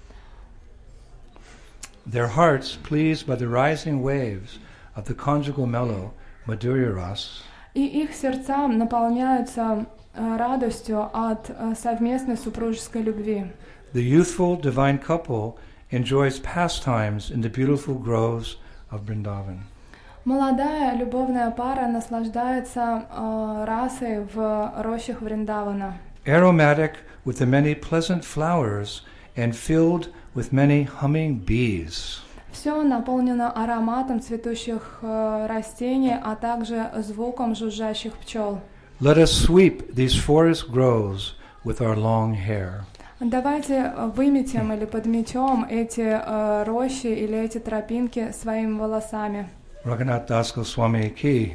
Their hearts pleased by the rising waves of the conjugal mellow, Madhurya Ras. И их сердца наполняются радостью от совместной супружеской любви. The youthful divine couple enjoys pastimes in the beautiful groves of Vrindavan. Молодая любовная пара наслаждается э, расой в рощах Вриндавана. Aromatic with the many pleasant flowers and filled with many humming bees. Все наполнено ароматом цветущих э, растений, а также звуком жужжащих пчел. Let us sweep these forest groves with our long hair. Давайте выметем или подметем эти э, рощи или эти тропинки своими волосами. Raghunath Das Goswami ki.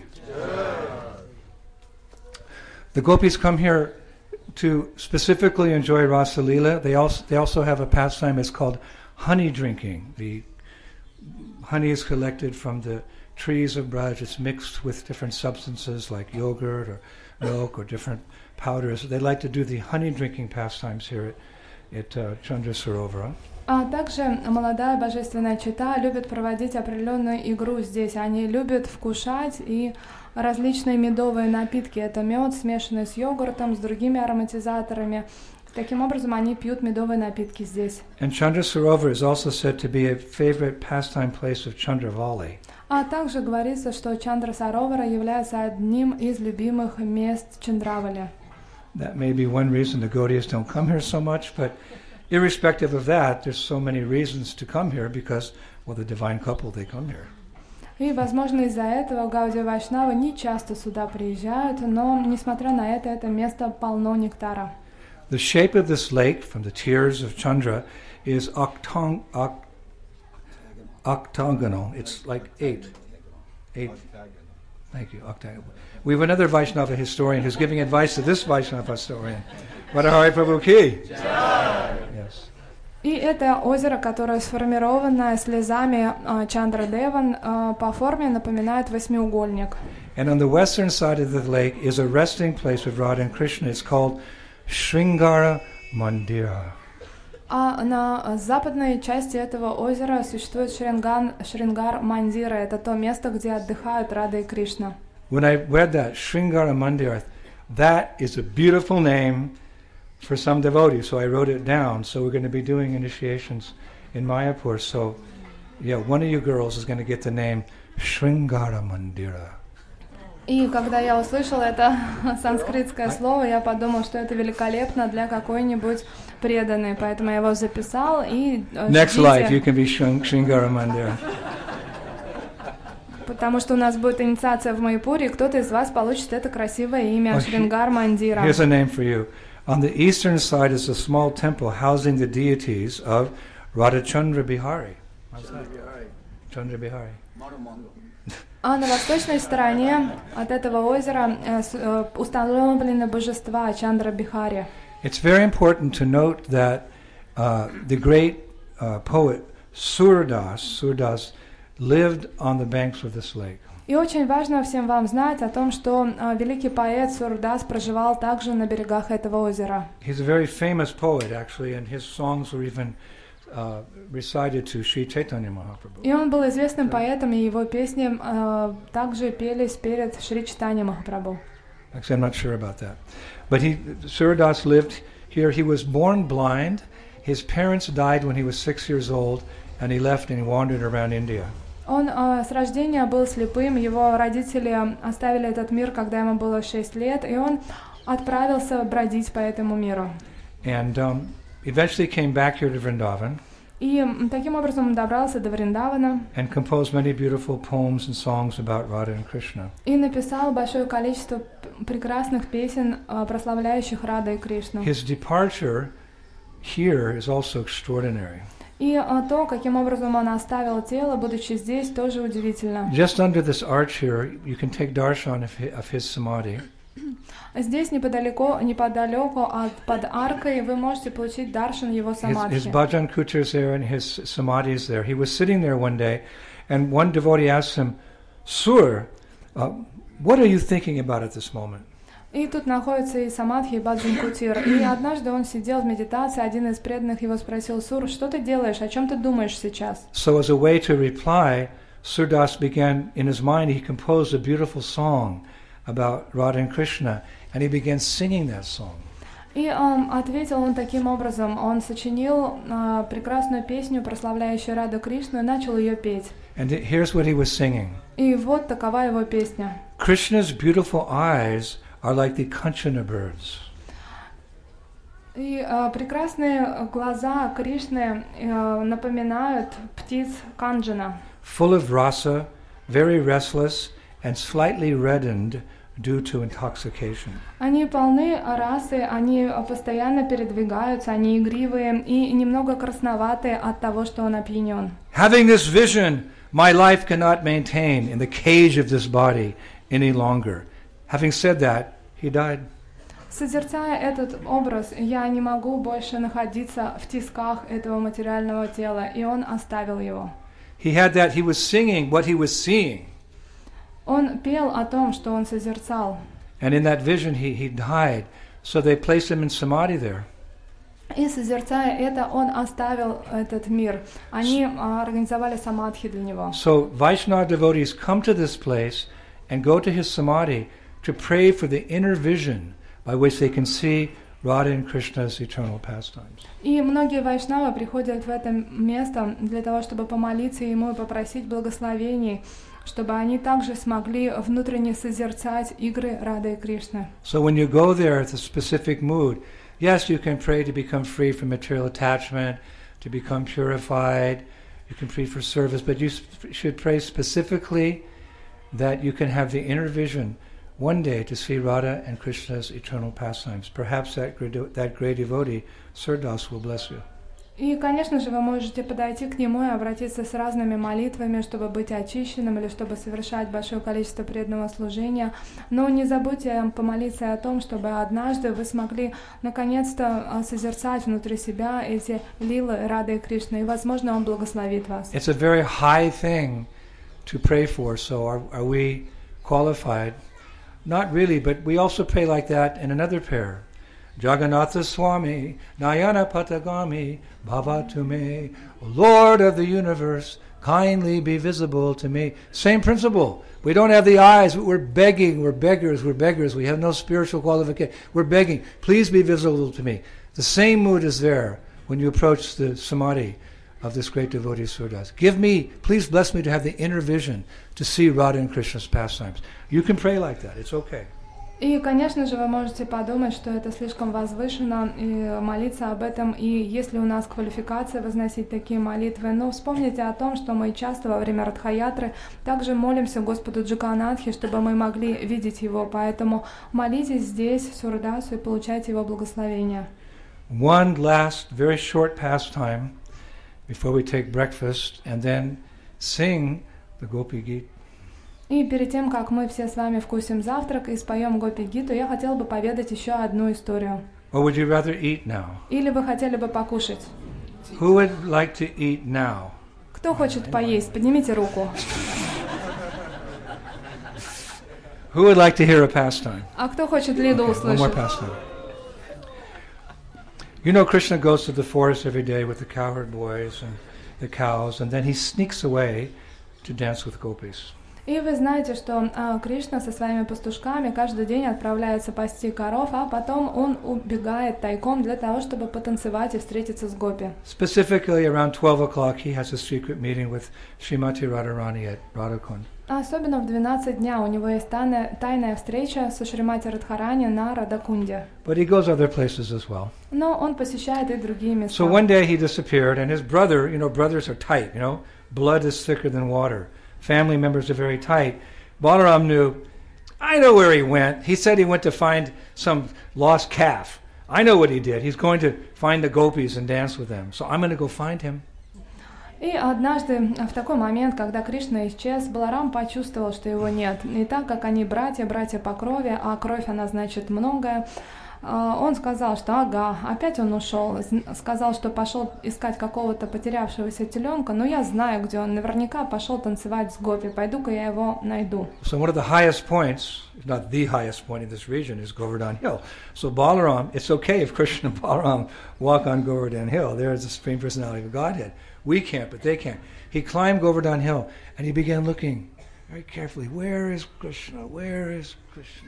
The gopis come here to specifically enjoy Rasa Leela. They also, they also have a pastime. It's called honey drinking. The honey is collected from the trees of Braj. It's mixed with different substances like yogurt or milk or different powders. They like to do the honey drinking pastimes here at, at uh, Chandra Sarovara. А также молодая божественная чета любит проводить определенную игру здесь. Они любят вкушать и различные медовые напитки. Это мед, смешанный с йогуртом, с другими ароматизаторами. Таким образом, они пьют медовые напитки здесь. And Chandra Sarovar is also said to be a favorite pastime place of Chandravali. А также говорится, что Чандра Саровара является одним из любимых мест Чандравали. That may be one reason the Gaudias don't come here so much, but irrespective of that, there's so many reasons to come here because, well, the divine couple, they come here. И, возможно, из-за этого Гаудия Вайшнавы не часто сюда приезжают, но, несмотря на это, это место полно нектара. The shape of this lake from the tears of Chandra is octong, oct, octagonal. It's like eight. Eight. Thank you, octagonal. We have another Vaishnava historian who's giving advice to this Vaishnava historian. Radharani Prabhu ki. Yes. И это озеро, которое сформировано слезами uh, Чандра Деван, uh, по форме напоминает восьмиугольник. And on the western side of the lake is a resting place of Radha and Krishna. It's called Sringara Mandira. А на западной части этого озера существует Шринган, Шрингар Мандира. Это то место, где отдыхают Рада и Кришна. When I read that, Sringara Mandira, that is a beautiful name for some devotees. So I wrote it down. So we're going to be doing initiations in Mayapur. So, yeah, one of you girls is going to get the name Sringara Mandira. И когда я услышала это санскритское слово, я подумала, что это великолепно для какой-нибудь преданной, поэтому я его записал и Next life you can be Sringara Mandira. Потому что у нас будет инициация в Майяпуре, и кто-то из вас получит это красивое имя Шрингар Мандира. Here's a name for you. On the eastern side is a small temple housing the deities of Radhachandra Bihari. How's that? Chandra Bihari. А на восточной стороне от этого озера э, установлены божества Чандра Бихари. It's very important to note that uh, the great uh, poet Surdas, Surdas lived on the banks of this lake. И очень важно всем вам знать о том, что э, великий поэт Сурдас проживал также на берегах этого озера. He's a very famous poet, actually, and his songs were even uh, recited to Sri Chaitanya Mahaprabhu. И он был известным поэтом, и его песни э, также пелись перед Шри Чайтанья Махапрабху. Actually, I'm not sure about that. But he, Surdas lived here. He was born blind. His parents died when he was six years old, and he left and he wandered around India. Он э, с рождения был слепым, его родители оставили этот мир, когда ему было шесть лет, и он отправился бродить по этому миру. And um, eventually came back here to Vrindavan. И таким образом он добрался до Вриндавана. And composed many beautiful poems and songs about Radha and Krishna. И написал большое количество прекрасных песен, э, прославляющих Рада и Кришну. His departure here is also extraordinary. И а, то, каким образом он оставил тело, будучи здесь, тоже удивительно. Just under this arch here, you can take darshan of his, of his samadhi. Здесь неподалеку, неподалеку от под аркой вы можете получить даршан его самадхи. His, his bhajan kutir is there and his samadhi is there. He was sitting there one day, and one devotee asked him, "Sur, uh, what are you thinking about at this moment?" И тут находится и самадхи, и баджан кутир. И однажды он сидел в медитации, один из преданных его спросил: Сур, что ты делаешь, о чем ты думаешь сейчас? So as a way to reply, Surdas began, in his mind, he composed a beautiful song about Radha and Krishna, and he began singing that song. И um, ответил он таким образом. Он сочинил uh, прекрасную песню, прославляющую Раду Кришну, и начал ее петь. And here's what he was singing. И вот такова его песня. Krishna's beautiful eyes are like the Kanchana birds. И uh, прекрасные глаза Кришны uh, напоминают птиц Канджана. Full of rasa, very restless, and slightly reddened due to intoxication. Они полны расы, они постоянно передвигаются, они игривые и немного красноватые от того, что он опьянен. Having this vision, my life cannot maintain in the cage of this body any longer. Having said that, he died. Созерцая этот образ, я не могу больше находиться в тисках этого материального тела, и он оставил его. He had that, he was singing what he was seeing. Он пел о том, что он созерцал. And in that vision he, he died So they placed him in samadhi there. И созерцая это, он оставил этот мир. Они а, организовали самадхи для него. So Vaishnava devotees come to this place and go to his samadhi to pray for the inner vision by which they can see Radha and Krishna's eternal pastimes. И многие вайшнавы приходят в это место для того, чтобы помолиться ему и попросить благословений, чтобы они также смогли внутренне созерцать игры Рады и Кришны. So when you go there at a specific mood, yes, you can pray to become free from material attachment, to become purified, you can pray for service, but you sp- should pray specifically that you can have the inner vision one day to see Radha and Krishna's eternal pastimes. Perhaps that great, that great devotee, Surdas, will bless you. И, конечно же, вы можете подойти к нему и обратиться с разными молитвами, чтобы быть очищенным или чтобы совершать большое количество преданного служения. Но не забудьте помолиться о том, чтобы однажды вы смогли наконец-то созерцать внутри себя эти лилы Рады и Кришны, и, возможно, он благословит вас. It's a very high thing to pray for, so are, are we qualified? Not really, but we also pray like that in another prayer. Jagannatha Swami, Nayana Patagami, Bhavatu me, Lord of the universe, kindly be visible to me. Same principle. We don't have the eyes, we're begging, we're beggars, we're beggars, we have no spiritual qualification. We're begging, please be visible to me. The same mood is there when you approach the samadhi of this great devotee Surdas. Give me, please bless me to have the inner vision to see Radha and Krishna's pastimes. You can pray like that, it's okay. И, конечно же, вы можете подумать, что это слишком возвышенно, и молиться об этом, и если у нас квалификация возносить такие молитвы, но вспомните о том, что мы часто во время Радхаятры также молимся Господу Джаганатхе, чтобы мы могли видеть Его, поэтому молитесь здесь, в Сурдасу, и получайте Его благословение. One last, very short pastime before we take breakfast, and then sing the Gopi Gita. И перед тем, как мы все с вами вкусим завтрак и споем Гопи-гиту, я хотела бы поведать еще одну историю. Or would you rather eat now? Или вы хотели бы покушать? Who would like to eat now? Кто хочет поесть? Поднимите руку. Who would like to hear a pastime? А кто хочет Лиду Okay, one more услышать? pastime. You know, Krishna goes to the forest every day with the cowherd boys and the cows, and then he sneaks away to dance with gopis. И вы знаете, что а, Кришна со своими пастушками каждый день отправляется пасти коров, а потом он убегает тайком для того, чтобы потанцевать и встретиться с гопи. Specifically, around twelve o'clock, he has a secret meeting with Srimati Radharani at Radhakund. Особенно в двенадцать дня у него есть тайная, тайная встреча со Шримати Радхарани на Радакунде. But he goes other places as well. Но он посещает и другие места. So one day he disappeared, and his brother, you know, brothers are tight, you know, blood is thicker than water. Family members are very tight. Balaram knew, I know where he went. He said he went to find some lost calf. I know what he did. He's going to find the gopis and dance with them. So I'm going to go find him. И однажды, в такой момент, когда Кришна исчез, Баларам почувствовал, что его нет. И так как они братья, братья по крови, а кровь, она значит многое, он сказал, что ага, опять он ушел. Сказал, что пошел искать какого-то потерявшегося теленка, но я знаю, где он. Наверняка пошел танцевать с гопи. Пойду-ка я его найду. So one of the highest points, if not the highest point in this region, is Govardhan Hill. So Balaram, it's okay if Krishna and Balaram walk on Govardhan Hill. There is the Supreme Personality of Godhead. We can't, but they can. He climbed Govardhan Hill and he began looking very carefully. Where is Krishna? Where is Krishna?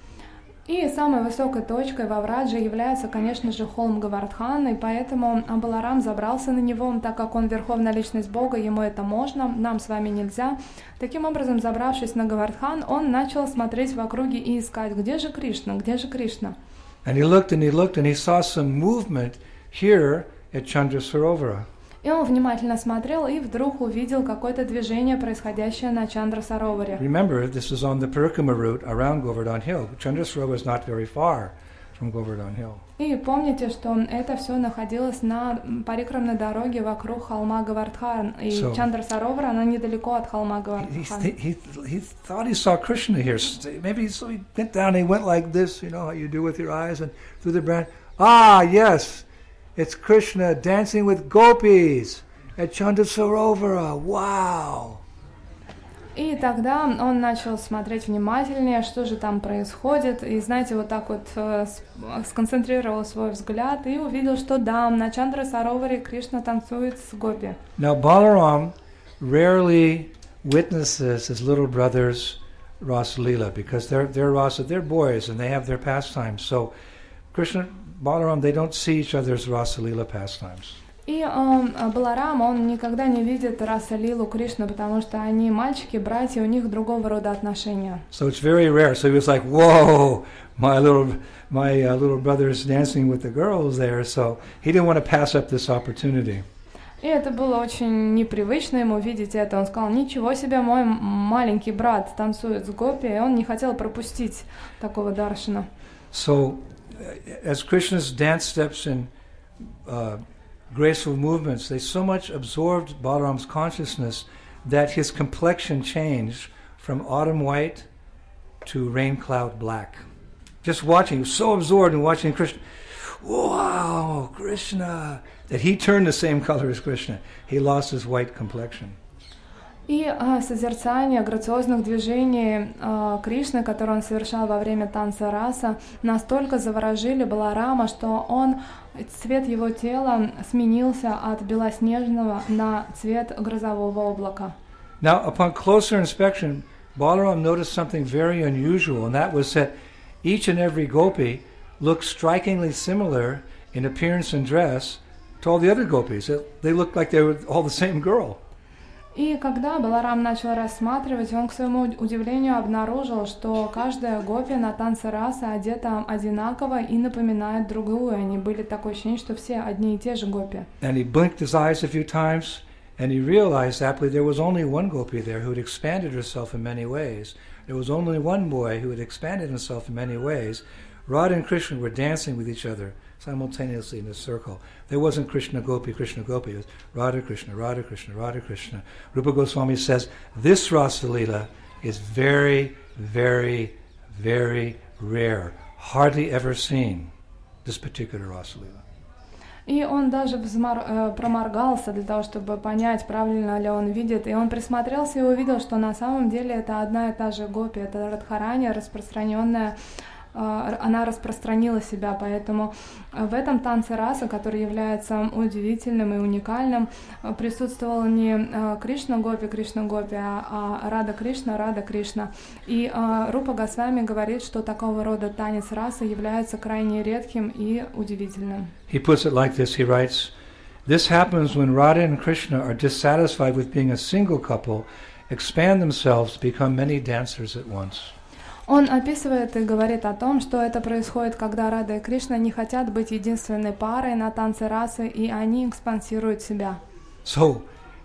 И самой высокой точкой во Врадже является, конечно же, холм Говардхан, и поэтому Баларам забрался на него, так как он верховная личность Бога, ему это можно, нам с вами нельзя. Таким образом, забравшись на Говардхан, он начал смотреть в округе и искать, где же Кришна, где же Кришна. And he looked and he looked and he saw some movement here at Chandra Sarovara. И он внимательно смотрел и вдруг увидел какое-то движение, происходящее на Чандра Сароваре. Remember, this is on the Parikrama route around Govardhan Hill. Chandra Sarovara is not very far from Govardhan Hill. И помните, что это все находилось на парикрамной дороге вокруг холма Говардхан. И So, Чандра Саровара, она недалеко от холма He, Говардхан. he, he, he thought he saw Krishna here. Maybe so he went down and he went like this, you know, how you do with your eyes, and through the branch. Ah, yes, it's Krishna dancing with gopis at Chandra Sarovara. Wow. И тогда он начал смотреть внимательнее, что же там происходит, и, знаете, вот так вот э, с- сконцентрировал свой взгляд и увидел, что да, на Чандра Сароваре Кришна танцует с гопи. Now Balaram rarely witnesses his little brother's Rasa Leela because they're they're Rasa, they're boys and they have their pastimes. So Krishna, Balaram, they don't see each other's Rasa Leela pastimes. И э, Баларам, он никогда не видит Раса Лилу Кришну, потому что они мальчики, братья, у них другого рода отношения. So it's very rare. So he was like, "Whoa, my little my uh, little brother is dancing with the girls there." So he didn't want to pass up this opportunity. И это было очень непривычно ему видеть это. Он сказал, ничего себе, мой маленький брат танцует с гопи, и он не хотел пропустить такого даршана. So as Krishna's dance steps and uh, graceful movements, they so much absorbed Balaram's consciousness that his complexion changed from autumn white to rain cloud black. Just watching, he was so absorbed in watching Krishna. Wow, Krishna! That he turned the same color as Krishna. He lost his white complexion. И а, созерцание грациозных движений а, Кришны, которые он совершал во время танца раса, настолько заворожили Баларама, что он, цвет его тела сменился от белоснежного на цвет грозового облака. Now, upon closer inspection, Balaram noticed something very unusual, and that was that each and every gopi looked strikingly similar in appearance and dress to all the other gopis. They looked like they were all the same girl. И когда Баларам начал рассматривать, он к своему удивлению обнаружил, что каждая гопи на танце раса одета одинаково и напоминает другую. Они были такое ощущение, что все одни и те же гопи. And he blinked his eyes a few times, and he realized that there was only one gopi there who had expanded herself in many ways. There was only one boy who had expanded himself in many ways. Radha and Krishna were dancing with each other simultaneously in a circle. There wasn't Krishna Gopi, Krishna Gopi. It was Radha Krishna, Radha Krishna, Radha Krishna. Rupa Goswami says this Rasa Leela is very, very, very rare. Hardly ever seen this particular Rasa Leela. И он даже взмор, э, проморгался для того, чтобы понять, правильно ли он видит. И он присмотрелся и увидел, что на самом деле это одна и та же гопи. Это Радхарани, распространенная, э, она распространила себя. Поэтому в этом танце раса, который является удивительным и уникальным, присутствовал не э, Кришна Гопи, Кришна Гопи, а, а Рада Кришна, Рада Кришна. И э, Рупа Госвами говорит, что такого рода танец расы является крайне редким и удивительным. He puts it like this, he writes, "This happens when Radha and Krishna are dissatisfied with being a single couple, expand themselves to become many dancers at once." Он описывает и говорит о том, что это происходит, когда Рада и Кришна не хотят быть единственной парой на танце расы, и они экспансируют себя. So,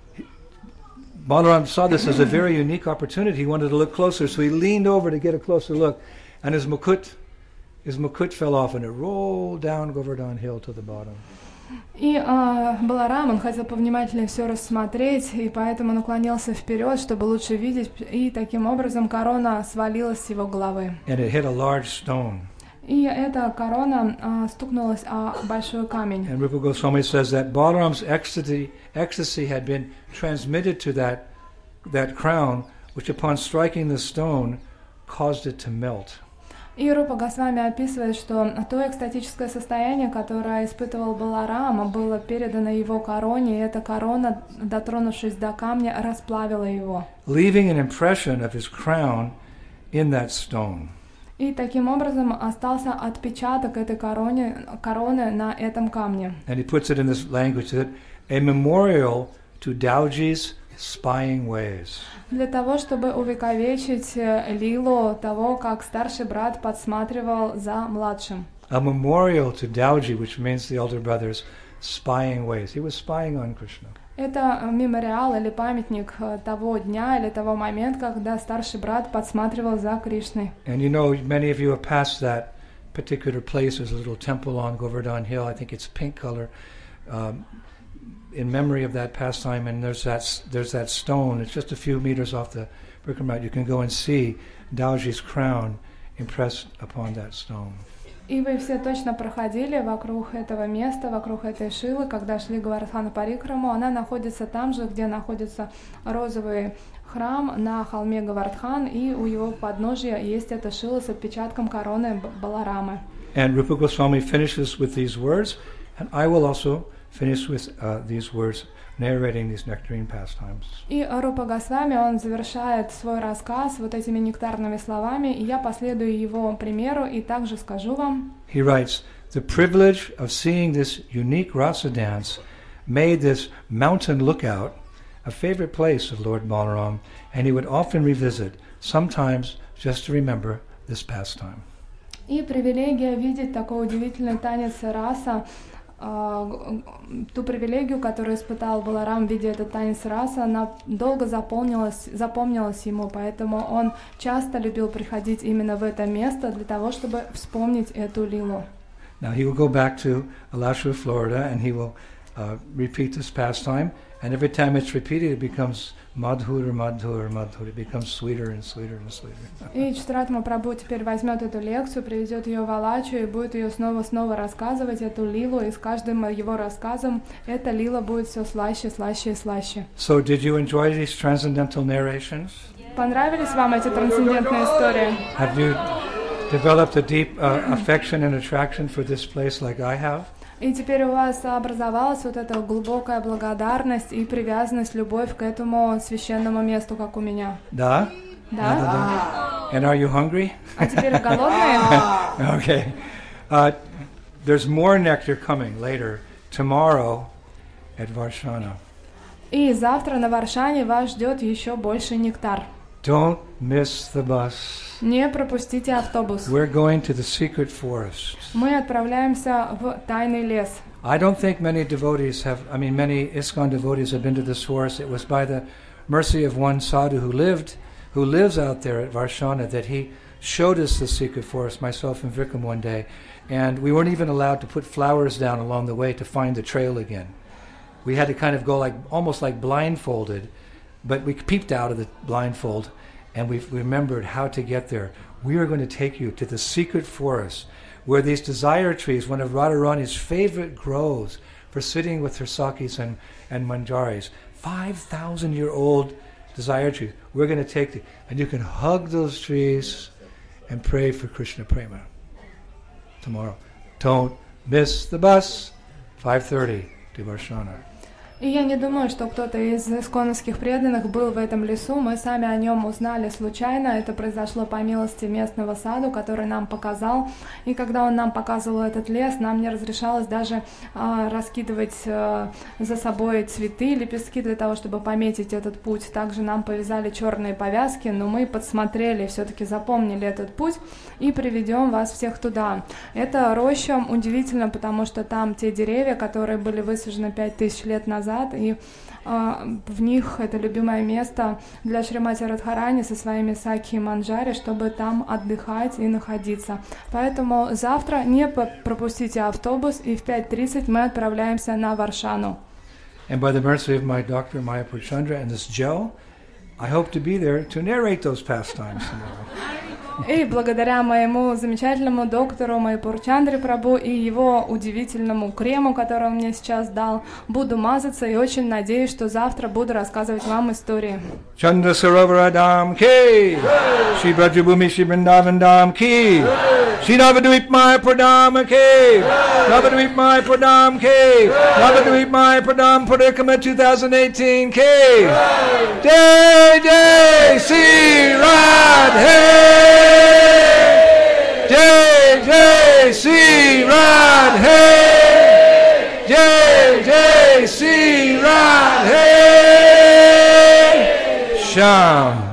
Balaram saw this as a very unique opportunity. He wanted to look closer, so he leaned over to get a closer look, and his mukut, his mukut fell off, and it rolled down Govardhan Hill to the bottom. И э, Баларам, он хотел повнимательнее все рассмотреть, и поэтому наклонился вперед, чтобы лучше видеть, и таким образом корона свалилась с его головы. And it hit a large stone. И эта корона э, стукнулась о большой камень. And Rupa Goswami says that Balaram's ecstasy, ecstasy had been transmitted to that, that crown, which upon striking the stone caused it to melt. И Рупа Госвами описывает, что то экстатическое состояние, которое испытывал Баларам, было передано его короне, и эта корона, дотронувшись до камня, расплавила его. Leaving an impression of his crown in that stone. И таким образом остался отпечаток этой короны, короны на этом камне. And he puts it in this language that a memorial to Dauji's spying ways. Для того, чтобы увековечить лилу того, как старший брат подсматривал за младшим. A memorial to Dauji, which means the elder brother's spying ways. He was spying on Krishna. Это мемориал или памятник того дня или того момента, когда старший брат подсматривал за Кришной. And you know, many of you have passed that particular place. There's a little temple on Govardhan Hill. I think it's pink color. Um, in memory of that pastime, and there's that there's that stone. It's just a few meters off the Bikram route. You can go and see Dauji's crown impressed upon that stone. И вы все точно проходили вокруг этого места, вокруг этой Шилы, когда шли Говардхана Парикраму. Она находится там же, где находится розовый храм на холме Говардхан, и у его подножия есть эта Шила с отпечатком короны Баларамы. And Rupa Goswami finishes with these words, and I will also finish with uh, these words, narrating these nectarine pastimes. И Рупа Госвами, он завершает свой рассказ вот этими нектарными словами, и я последую его примеру и также скажу вам. He writes, the privilege of seeing this unique rasa dance made this mountain lookout a favorite place of Lord Balaram, and he would often revisit, sometimes just to remember this pastime. И привилегия видеть такой удивительный танец раса, Uh, ту привилегию, которую испытал Баларам, видя этот танец раса, она долго запомнилась, запомнилась ему, поэтому он часто любил приходить именно в это место для того, чтобы вспомнить эту лилу. Now he will go back to Alachua, Florida, and he will uh, repeat this pastime, and every time it's repeated, it becomes madhur, madhur, madhur. It becomes sweeter and sweeter and sweeter. И Читратма Прабху теперь возьмет эту лекцию, приведет ее в Алачу и будет ее снова-снова рассказывать, эту лилу, и с каждым его рассказом эта лила будет все слаще, слаще и слаще. So did you enjoy these transcendental narrations? Понравились вам эти трансцендентные истории? Have you developed a deep uh, affection and attraction for this place like I have? И теперь у вас образовалась вот эта глубокая благодарность и привязанность, любовь к этому священному месту, как у меня. Да? Да? Да. And are you hungry? А теперь голодные? Okay. Uh, there's more nectar coming later, tomorrow at Varshana. И завтра на Варшане вас ждет еще больше нектар. Don't miss the bus. Не пропустите автобус. We're going to the secret forest. Мы отправляемся в тайный лес. I don't think many devotees have, I mean, many ISKCON devotees have been to this forest. It was by the mercy of one sadhu who lived, who lives out there at Varshana, that he showed us the secret forest, myself and Vikram, one day. And we weren't even allowed to put flowers down along the way to find the trail again. We had to kind of go like, almost like blindfolded, but we peeped out of the blindfold and we remembered how to get there. We are going to take you to the secret forest where these desire trees, one of Radharani's favorite groves for sitting with her sakis and, and manjaris, five thousand year old desire trees. We're going to take you, and you can hug those trees and pray for Krishna Prema tomorrow. Don't miss the bus, five thirty to Varshana. И я не думаю, что кто-то из исконовских преданных был в этом лесу. Мы сами о нем узнали случайно. Это произошло по милости местного саду, который нам показал. И когда он нам показывал этот лес, нам не разрешалось даже а, раскидывать а, за собой цветы, лепестки для того, чтобы пометить этот путь. Также нам повязали черные повязки, но мы подсмотрели, все-таки запомнили этот путь и приведем вас всех туда. Это роща удивительно, потому что там те деревья, которые были высажены пять тысяч лет назад, и э, в них это любимое место для Шримати Радхарани со своими сакхи и манджари, чтобы там отдыхать и находиться. Поэтому завтра не пропустите автобус, и в пять тридцать мы отправляемся на Варшану. And by the mercy of my doctor Mayapur Chandra and this gel, I hope to be there to narrate those pastimes tomorrow. И благодаря моему замечательному доктору Майяпур Чандре Прабху и его удивительному крему, который он мне сейчас дал, буду мазаться и очень надеюсь, что завтра буду рассказывать вам истории. Chanda Sarovara Dham Ki, Shri Brajabhumi Shri Vrindavan Dham Ki, Shri Navadvip Mayapur Dham Ki, Navadvip Mayapur Dham Ki, Navadvip Mayapur Dham Parikama twenty eighteen Ki, Jai Jai Sri Radhe. Jai Jai Sri Radhe, Jai Jai Sri Radhe, Sham.